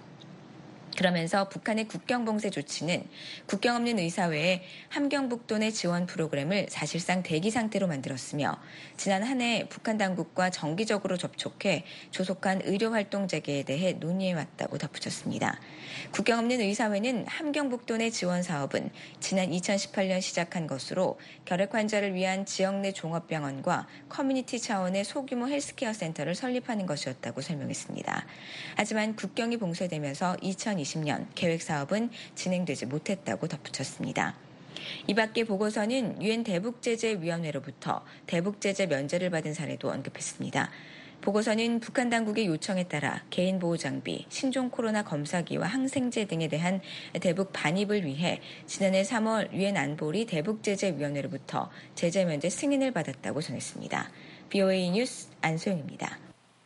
그러면서 북한의 국경 봉쇄 조치는 국경 없는 의사회의 함경북도 내 지원 프로그램을 사실상 대기 상태로 만들었으며 지난 한 해 북한 당국과 정기적으로 접촉해 조속한 의료활동 재개에 대해 논의해왔다고 덧붙였습니다. 국경 없는 의사회는 함경북도 내 지원 사업은 지난 2018년 시작한 것으로 결핵 환자를 위한 지역 내 종합병원과 커뮤니티 차원의 소규모 헬스케어 센터를 설립하는 것이었다고 설명했습니다. 하지만 국경이 봉쇄되면서 2020년 계획 사업은 진행되지 못했다고 덧붙였습니다. 이 밖에 보고서는 유엔 대북제재위원회로부터 대북제재 면제를 받은 사례도 언급했습니다. 보고서는 북한 당국의 요청에 따라 개인보호장비, 신종 코로나 검사기와 항생제 등에 대한 대북 반입을 위해 지난해 3월 유엔 안보리 대북제재위원회로부터 제재 면제 승인을 받았다고 전했습니다. BOA 뉴스 안소영입니다.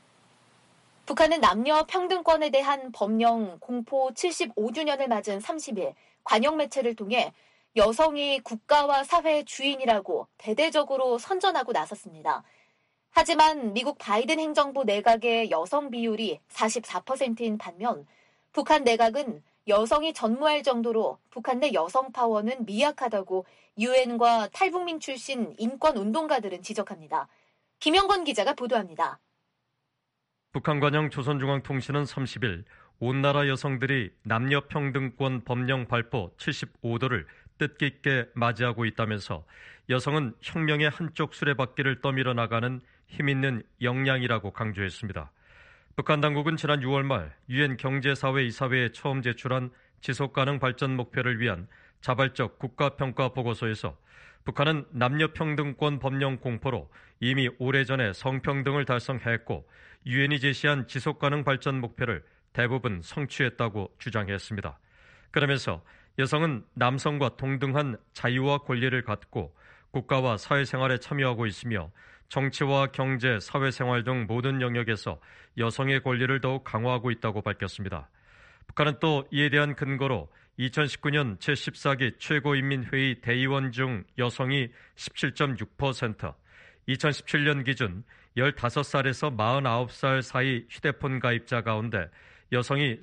북한은 남녀 평등권에 대한 법령 공포 75주년을 맞은 30일 관영 매체를 통해 여성이 국가와 사회의 주인이라고 대대적으로 선전하고 나섰습니다. 하지만 미국 바이든 행정부 내각의 여성 비율이 44%인 반면 북한 내각은 여성이 전무할 정도로 북한 내 여성 파워는 미약하다고 유엔과 탈북민 출신 인권운동가들은 지적합니다. 김영건 기자가 보도합니다. 북한 관영 조선중앙통신은 30일 온 나라 여성들이 남녀평등권 법령 발포 75도를 뜻깊게 맞이하고 있다면서 여성은 혁명의 한쪽 수레바퀴를 떠밀어 나가는 힘있는 역량이라고 강조했습니다. 북한 당국은 지난 6월 말 유엔 경제사회이사회에 처음 제출한 지속가능 발전 목표를 위한 자발적 국가평가 보고서에서 북한은 남녀평등권 법령 공포로 이미 오래전에 성평등을 달성했고 유엔이 제시한 지속가능 발전 목표를 대부분 성취했다고 주장했습니다. 그러면서 여성은 남성과 동등한 자유와 권리를 갖고 국가와 사회생활에 참여하고 있으며 정치와 경제, 사회생활 등 모든 영역에서 여성의 권리를 더욱 강화하고 있다고 밝혔습니다. 북한은 또 이에 대한 근거로 2019년 제14기 최고인민회의 대의원 중 여성이 17.6%, 2017년 기준 15살에서 49살 사이 휴대폰 가입자 가운데 여성이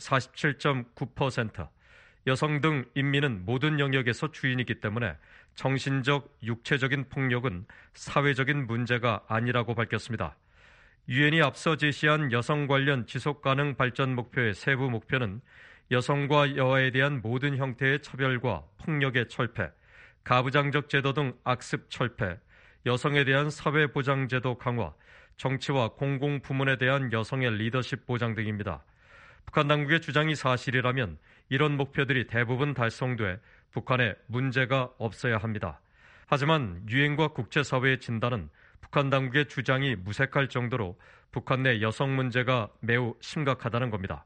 47.9%, 여성 등 인민은 모든 영역에서 주인이기 때문에 정신적, 육체적인 폭력은 사회적인 문제가 아니라고 밝혔습니다. 유엔이 앞서 제시한 여성 관련 지속가능 발전 목표의 세부 목표는 여성과 여아에 대한 모든 형태의 차별과 폭력의 철폐, 가부장적 제도 등 악습 철폐, 여성에 대한 사회보장제도 강화, 정치와 공공부문에 대한 여성의 리더십 보장 등입니다. 북한 당국의 주장이 사실이라면 이런 목표들이 대부분 달성돼 북한에 문제가 없어야 합니다. 하지만 유엔과 국제사회의 진단은 북한 당국의 주장이 무색할 정도로 북한 내 여성 문제가 매우 심각하다는 겁니다.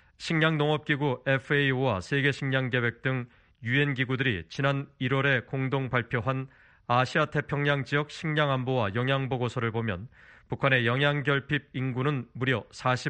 식량농업기구 FAO와 세계식량계획 등 유엔 기구들이 지난 1월에 공동 발표한 아시아 태평양 지역 식량안보와 영양보고서를 보면 북한의 영양결핍 인구는 무려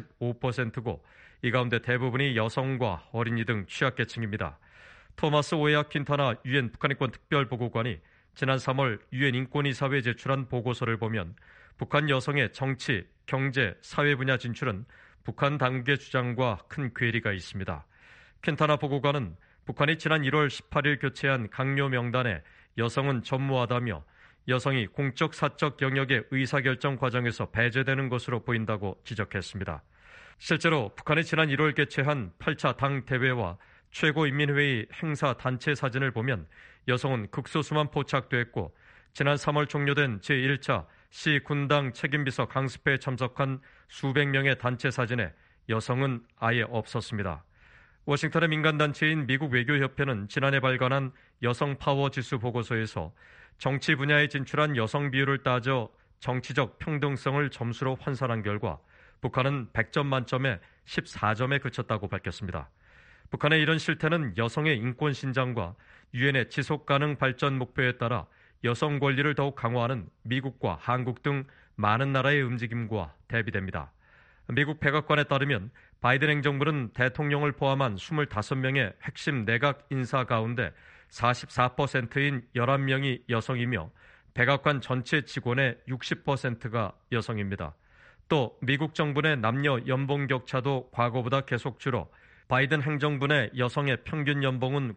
45%고 이 가운데 대부분이 여성과 어린이 등 취약계층입니다. 토마스 오에아 퀸타나 유엔 북한인권 특별보고관이 지난 3월 유엔 인권이사회에 제출한 보고서를 보면 북한 여성의 정치, 경제, 사회 분야 진출은 북한 당국의 주장과 큰 괴리가 있습니다. 켄타나 보고관은 북한이 지난 1월 18일 교체한 강요 명단에 여성은 전무하다며 여성이 공적 사적 영역의 의사결정 과정에서 배제되는 것으로 보인다고 지적했습니다. 실제로 북한이 지난 1월 개최한 8차 당 대회와 최고인민회의 행사 단체 사진을 보면 여성은 극소수만 포착됐고 지난 3월 종료된 제1차 시 군당 책임비서 강습회에 참석한 수백 명의 단체 사진에 여성은 아예 없었습니다. 워싱턴의 민간단체인 미국 외교협회는 지난해 발간한 여성 파워 지수 보고서에서 정치 분야에 진출한 여성 비율을 따져 정치적 평등성을 점수로 환산한 결과 북한은 100점 만점에 14점에 그쳤다고 밝혔습니다. 북한의 이런 실태는 여성의 인권 신장과 유엔의 지속가능 발전 목표에 따라 여성 권리를 더욱 강화하는 미국과 한국 등 많은 나라의 움직임과 대비됩니다. 미국 백악관에 따르면 바이든 행정부는 대통령을 포함한 25명의 핵심 내각 인사 가운데 44%인 11명이 여성이며 백악관 전체 직원의 60%가 여성입니다. 또 미국 정부 내 남녀 연봉 격차도 과거보다 계속 줄어 바이든 행정부 내 여성의 평균 연봉은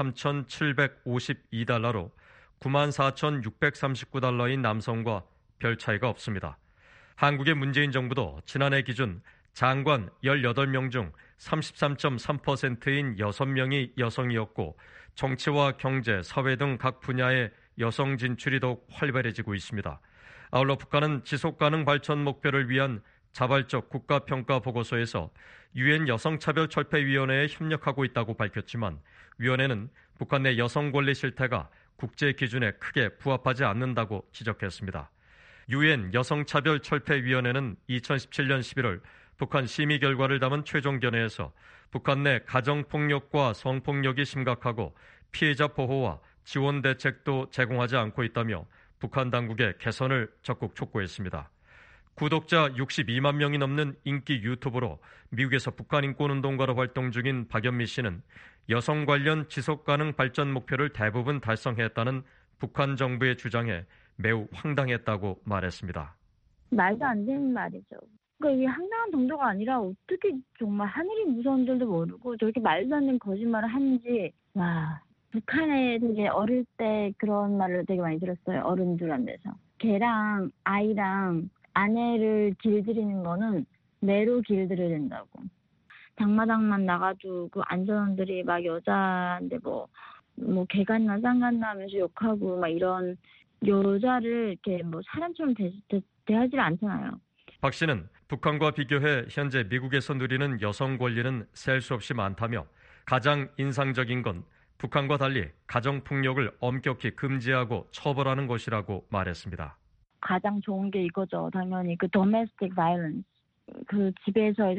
93,752달러로 94,639달러인 남성과 별 차이가 없습니다. 한국의 문재인 정부도 지난해 기준 장관 18명 중 33.3%인 6명이 여성이었고 정치와 경제, 사회 등 각 분야의 여성 진출이 더욱 활발해지고 있습니다. 아울러 북한은 지속가능 발전 목표를 위한 자발적 국가평가 보고서에서 유엔 여성차별철폐위원회에 협력하고 있다고 밝혔지만 위원회는 북한 내 여성 권리 실태가 국제 기준에 크게 부합하지 않는다고 지적했습니다. 유엔 여성차별철폐위원회는 2017년 11월 북한 심의 결과를 담은 최종 견해에서 북한 내 가정폭력과 성폭력이 심각하고 피해자 보호와 지원 대책도 제공하지 않고 있다며 북한 당국의 개선을 적극 촉구했습니다. 구독자 62만 명이 넘는 인기 유튜버로 미국에서 북한 인권운동가로 활동 중인 박연미 씨는 여성 관련 지속가능 발전 목표를 대부분 달성했다는 북한 정부의 주장에 매우 황당했다고 말했습니다. 말도 안 되는 말이죠. 그러니까 이게 황당한 정도가 아니라 어떻게 정말 하늘이 무서운 줄도 모르고 저렇게 말도 안 되는 거짓말을 하는지. 와, 북한에 되게 어릴 때 그런 말을 되게 많이 들었어요. 어른들한테서. 걔랑 아이랑 아내를 길들이는 거는 매로 길들여야 된다고. 당마당만 나가지고 안전원들이 막 여자인데 뭐 개같나 쌍같나 하면서 욕하고 막 이런 여자를 이렇게 뭐 사람처럼 대하지 않잖아요. 박 씨는 북한과 비교해 현재 미국에서 누리는 여성 권리는 셀 수 없이 많다며 가장 인상적인 건 북한과 달리 가정폭력을 엄격히 금지하고 처벌하는 것이라고 말했습니다. 가장 좋은 게 이거죠. 당연히 그 domestic violence. 그 집에서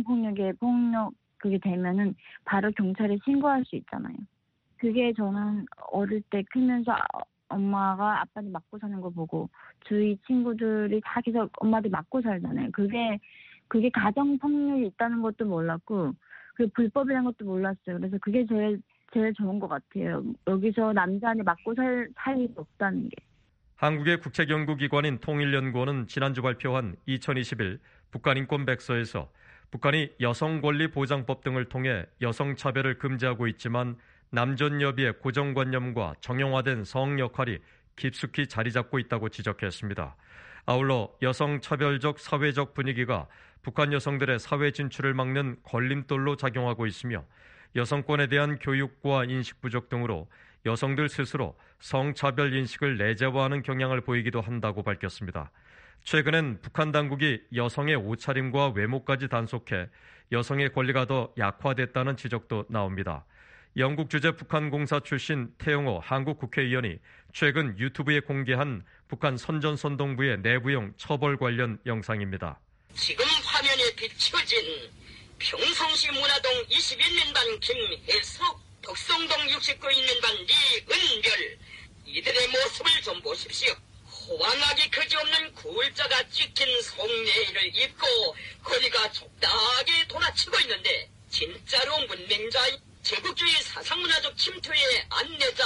그게 되면은 바로 경찰에 신고할 수 있잖아요. 그게 저는 어릴 때 크면서 엄마가 아빠들 맞고 사는 거 보고 주위 친구들이 다 계속 엄마들 맞고 살잖아요. 그게 가정폭력이 있다는 것도 몰랐고 그 불법이라는 것도 몰랐어요. 그래서 그게 제일 좋은 것 같아요. 여기서 남자한테 맞고 살 일이 없다는 게. 한국의 국책연구기관인 통일연구원은 지난주 발표한 2021 북한인권백서에서 북한이 여성권리보장법 등을 통해 여성차별을 금지하고 있지만 남존여비의 고정관념과 정형화된 성 역할이 깊숙이 자리 잡고 있다고 지적했습니다. 아울러 여성차별적 사회적 분위기가 북한 여성들의 사회 진출을 막는 걸림돌로 작용하고 있으며 여성권에 대한 교육과 인식 부족 등으로 여성들 스스로 성차별 인식을 내재화하는 경향을 보이기도 한다고 밝혔습니다. 최근엔 북한 당국이 여성의 옷차림과 외모까지 단속해 여성의 권리가 더 약화됐다는 지적도 나옵니다. 영국 주재 북한공사 출신 태영호 한국 국회의원이 최근 유튜브에 공개한 북한 선전선동부의 내부용 처벌 관련 영상입니다. 지금 화면에 비춰진 평성시 문화동 21년반 김혜석, 덕성동 69 있는반 리은별, 이들의 모습을 좀 보십시오. 호황하기 그지없는 굴자가 찍힌 성내의를 입고 거리가 적당하게 돌아치고 있는데 진짜로 문맹자의 제국주의 사상문화적 침투의 안내자,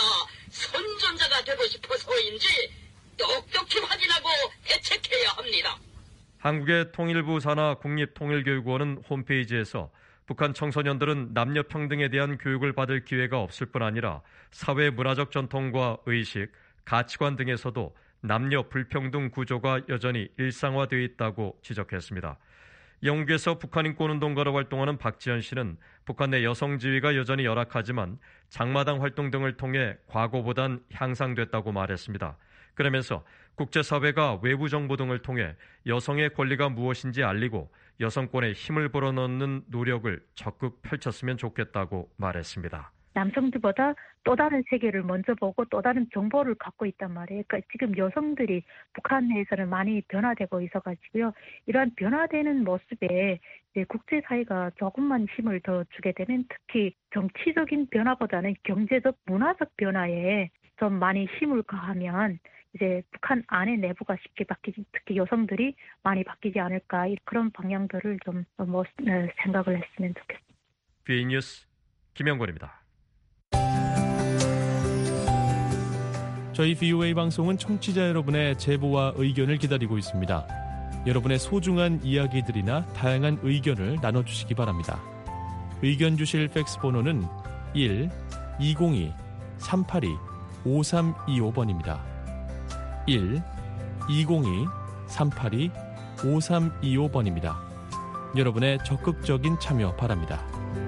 선전자가 되고 싶어서인지 똑똑히 확인하고 대책해야 합니다. 한국의 통일부 산하 국립통일교육원은 홈페이지에서 북한 청소년들은 남녀 평등에 대한 교육을 받을 기회가 없을 뿐 아니라 사회 문화적 전통과 의식, 가치관 등에서도 남녀 불평등 구조가 여전히 일상화되어 있다고 지적했습니다. 영국에서 북한 인권운동가로 활동하는 박지현 씨는 북한 내 여성 지위가 여전히 열악하지만 장마당 활동 등을 통해 과거보단 향상됐다고 말했습니다. 그러면서 국제사회가 외부 정보 등을 통해 여성의 권리가 무엇인지 알리고 여성권에 힘을 불어넣는 노력을 적극 펼쳤으면 좋겠다고 말했습니다. 남성들보다 또 다른 세계를 먼저 보고 또 다른 정보를 갖고 있단 말이에요. 그러니까 지금 여성들이 북한 내에서는 많이 변화되고 있어가지고요. 이러한 변화되는 모습에 이제 국제사회가 조금만 힘을 더 주게 되면 특히 정치적인 변화보다는 경제적, 문화적 변화에 좀 많이 힘을 가하면 이제 북한 안의 내부가 쉽게 바뀌지, 특히 여성들이 많이 바뀌지 않을까, 그런 방향들을 좀 생각을 했으면 좋겠습니다. BA 뉴스 김영권입니다. 저희 VOA 방송은 청취자 여러분의 제보와 의견을 기다리고 있습니다. 여러분의 소중한 이야기들이나 다양한 의견을 나눠주시기 바랍니다. 의견 주실 팩스 번호는 1-202-382-5325번입니다. 1-202-382-5325번입니다. 여러분의 적극적인 참여 바랍니다.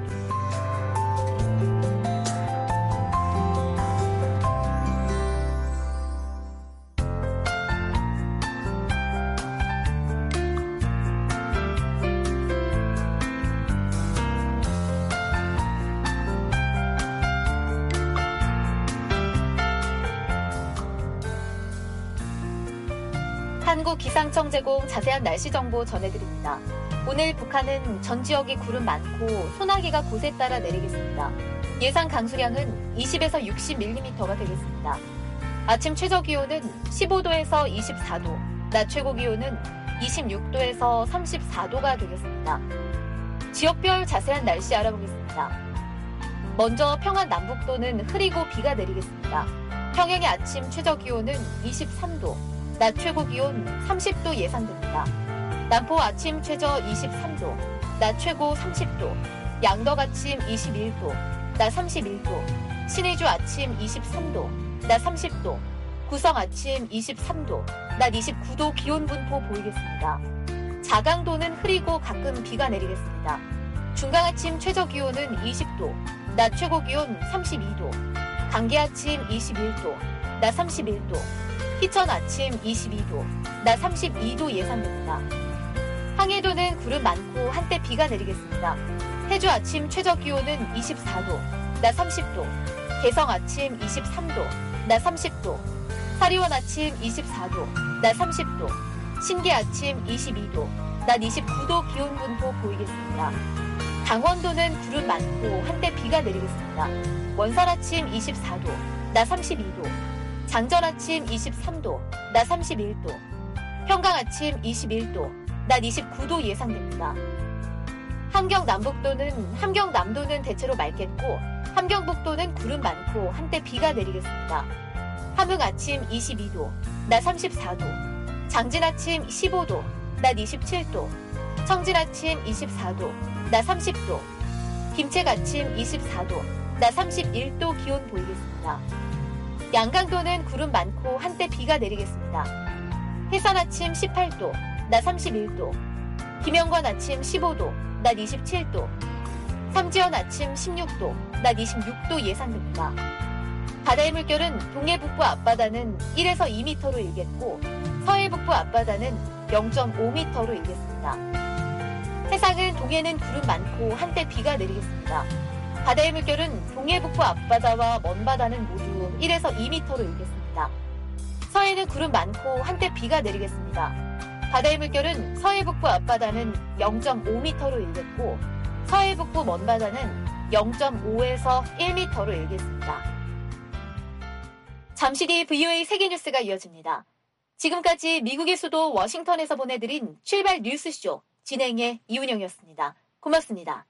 한국기상청 제공 자세한 날씨 정보 전해드립니다. 오늘 북한은 전 지역이 구름 많고 소나기가 곳에 따라 내리겠습니다. 예상 강수량은 20에서 60mm가 되겠습니다. 아침 최저 기온은 15도에서 24도, 낮 최고 기온은 26도에서 34도가 되겠습니다. 지역별 자세한 날씨 알아보겠습니다. 먼저 평안 남북도는 흐리고 비가 내리겠습니다. 평양의 아침 최저 기온은 23도, 낮 최고 기온 30도 예상됩니다. 남포 아침 최저 23도, 낮 최고 30도, 양덕 아침 21도, 낮 31도, 신의주 아침 23도, 낮 30도, 구성 아침 23도, 낮 29도 기온 분포 보이겠습니다. 자강도는 흐리고 가끔 비가 내리겠습니다. 중강 아침 최저 기온은 20도, 낮 최고 기온 32도, 강계 아침 21도, 낮 31도, 희천 아침 22도, 낮 32도 예상됩니다. 항해도는 구름 많고 한때 비가 내리겠습니다. 해주 아침 최저 기온은 24도, 낮 30도, 개성 아침 23도, 낮 30도, 사리원 아침 24도, 낮 30도, 신계 아침 22도, 낮 29도 기온 분포 보이겠습니다. 강원도는 구름 많고 한때 비가 내리겠습니다. 원산 아침 24도, 낮 32도, 장전 아침 23도, 낮 31도, 평강 아침 21도, 낮 29도 예상됩니다. 함경 남북도는 함경 남도는 대체로 맑겠고 함경 북도는 구름 많고 한때 비가 내리겠습니다. 함흥 아침 22도, 낮 34도, 장진 아침 15도, 낮 27도, 청진 아침 24도, 낮 30도, 김책 아침 24도, 낮 31도 기온 보이겠습니다. 양강도는 구름 많고 한때 비가 내리겠습니다. 해산 아침 18도, 낮 31도, 김영관 아침 15도, 낮 27도, 삼지연 아침 16도, 낮 26도 예상됩니다. 바다의 물결은 동해 북부 앞바다는 1에서 2m로 일겠고 서해 북부 앞바다는 0.5m로 일겠습니다. 해상은 동해는 구름 많고 한때 비가 내리겠습니다. 바다의 물결은 동해 북부 앞바다와 먼바다는 모두 1에서 2m로 일겠습니다. 서해는 구름 많고 한때 비가 내리겠습니다. 바다의 물결은 서해 북부 앞바다는 0.5m로 일겠고 서해 북부 먼바다는 0.5에서 1m로 일겠습니다. 잠시 뒤 VOA 세계뉴스가 이어집니다. 지금까지 미국의 수도 워싱턴에서 보내드린 출발 뉴스쇼 진행의 이운영이었습니다. 고맙습니다.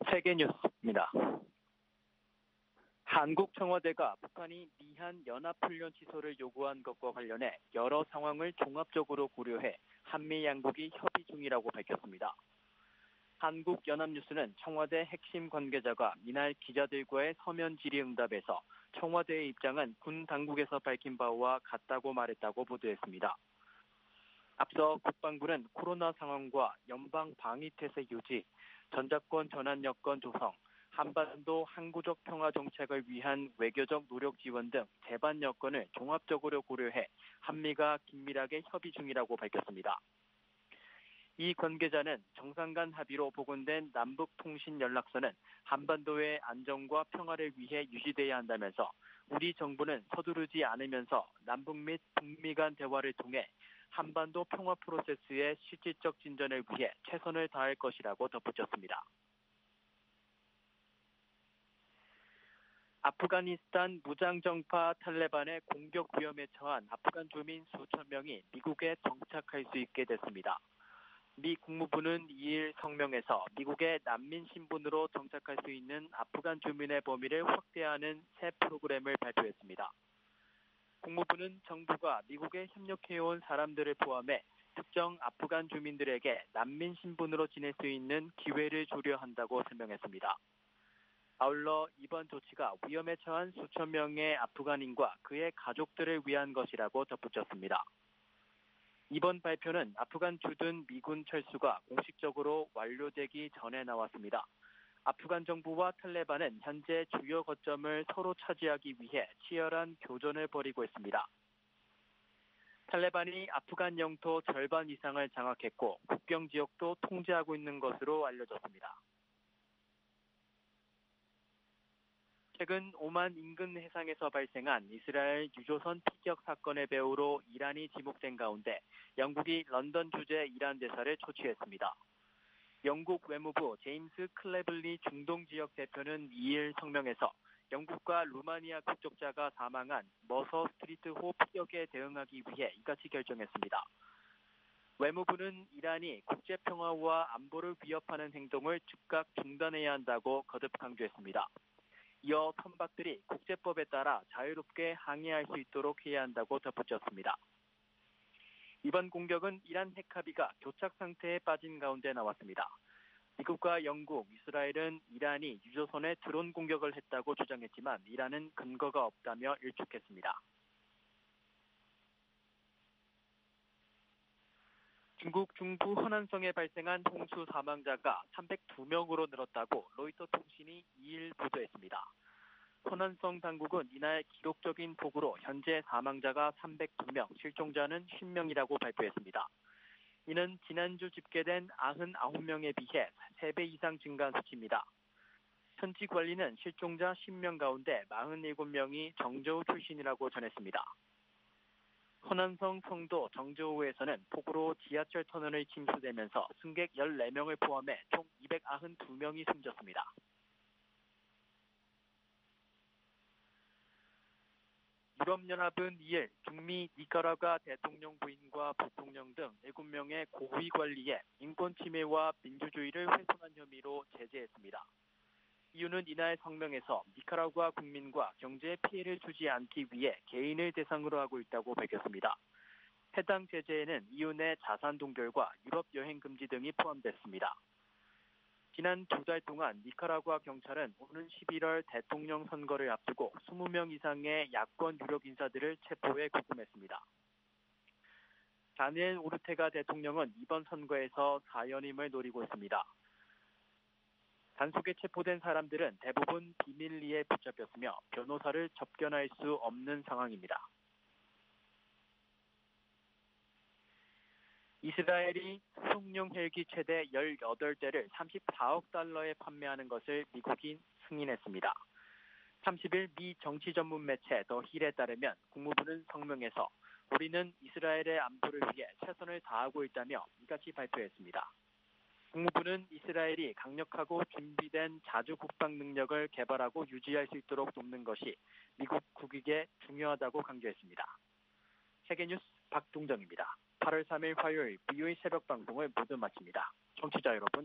세계뉴스입니다. 한국 청와대가 북한이 미한 연합훈련 취소를 요구한 것과 관련해 여러 상황을 종합적으로 고려해 한미 양국이 협의 중이라고 밝혔습니다. 한국연합뉴스는 청와대 핵심 관계자가 이날 기자들과의 서면 질의응답에서 청와대의 입장은 군 당국에서 밝힌 바와 같다고 말했다고 보도했습니다. 앞서 국방부는 코로나 상황과 연방 방위태세 유지, 전작권 전환 여건 조성, 한반도 항구적 평화 정책을 위한 외교적 노력 지원 등 제반 여건을 종합적으로 고려해 한미가 긴밀하게 협의 중이라고 밝혔습니다. 이 관계자는 정상 간 합의로 복원된 남북통신연락선은 한반도의 안정과 평화를 위해 유지돼야 한다면서 우리 정부는 서두르지 않으면서 남북 및 북미 간 대화를 통해 한반도 평화 프로세스의 실질적 진전을 위해 최선을 다할 것이라고 덧붙였습니다. 아프가니스탄 무장정파 탈레반의 공격 위험에 처한 아프간 주민 수천 명이 미국에 정착할 수 있게 됐습니다. 미 국무부는 2일 성명에서 미국의 난민 신분으로 정착할 수 있는 아프간 주민의 범위를 확대하는 새 프로그램을 발표했습니다. 국무부는 정부가 미국에 협력해온 사람들을 포함해 특정 아프간 주민들에게 난민 신분으로 지낼 수 있는 기회를 주려 한다고 설명했습니다. 아울러 이번 조치가 위험에 처한 수천 명의 아프간인과 그의 가족들을 위한 것이라고 덧붙였습니다. 이번 발표는 아프간 주둔 미군 철수가 공식적으로 완료되기 전에 나왔습니다. 아프간 정부와 탈레반은 현재 주요 거점을 서로 차지하기 위해 치열한 교전을 벌이고 있습니다. 탈레반이 아프간 영토 절반 이상을 장악했고 국경 지역도 통제하고 있는 것으로 알려졌습니다. 최근 오만 인근 해상에서 발생한 이스라엘 유조선 피격 사건의 배후로 이란이 지목된 가운데 영국이 런던 주재 이란 대사를 초치했습니다. 영국 외무부 제임스 클레블리 중동 지역 대표는 2일 성명에서 영국과 루마니아 국적자가 사망한 머서 스트리트호 피격에 대응하기 위해 이같이 결정했습니다. 외무부는 이란이 국제평화와 안보를 위협하는 행동을 즉각 중단해야 한다고 거듭 강조했습니다. 이어 선박들이 국제법에 따라 자유롭게 항해할 수 있도록 해야 한다고 덧붙였습니다. 이번 공격은 이란 핵합의가 교착 상태에 빠진 가운데 나왔습니다. 미국과 영국, 이스라엘은 이란이 유조선에 드론 공격을 했다고 주장했지만 이란은 근거가 없다며 일축했습니다. 중국 중부 허난성에 발생한 홍수 사망자가 302명으로 늘었다고 로이터 통신이 2일 보도했습니다. 허난성 당국은 이날 기록적인 폭우로 현재 사망자가 302명, 실종자는 10명이라고 발표했습니다. 이는 지난주 집계된 99명에 비해 3배 이상 증가한 수치입니다. 현지 관리는 실종자 10명 가운데 47명이 정저우 출신이라고 전했습니다. 허난성 성도 정저우에서는 폭우로 지하철 터널을 침수되면서 승객 14명을 포함해 총 292명이 숨졌습니다. 유럽연합은 2일 중미 니카라과 대통령 부인과 부통령 등 7명의 고위 관리에 인권 침해와 민주주의를 훼손한 혐의로 제재했습니다. 이유는 이날 성명에서 니카라과 국민과 경제에 피해를 주지 않기 위해 개인을 대상으로 하고 있다고 밝혔습니다. 해당 제재에는 이윤의 자산 동결과 유럽 여행 금지 등이 포함됐습니다. 지난 2달 동안 니카라과 경찰은 오는 11월 대통령 선거를 앞두고 20명 이상의 야권 유력 인사들을 체포해 구금했습니다. 다니엘 오르테가 대통령은 이번 선거에서 사연임을 노리고 있습니다. 단속에 체포된 사람들은 대부분 비밀리에 붙잡혔으며 변호사를 접견할 수 없는 상황입니다. 이스라엘이 수송용 헬기 최대 18대를 34억 달러에 판매하는 것을 미국이 승인했습니다. 30일 미 정치 전문 매체 더 힐에 따르면 국무부는 성명에서 우리는 이스라엘의 안보를 위해 최선을 다하고 있다며 이같이 발표했습니다. 국무부는 이스라엘이 강력하고 준비된 자주 국방 능력을 개발하고 유지할 수 있도록 돕는 것이 미국 국익에 중요하다고 강조했습니다. 세계뉴스 박동정입니다. 8월 3일 화요일 VOA 새벽 방송을 모두 마칩니다. 청취자 여러분.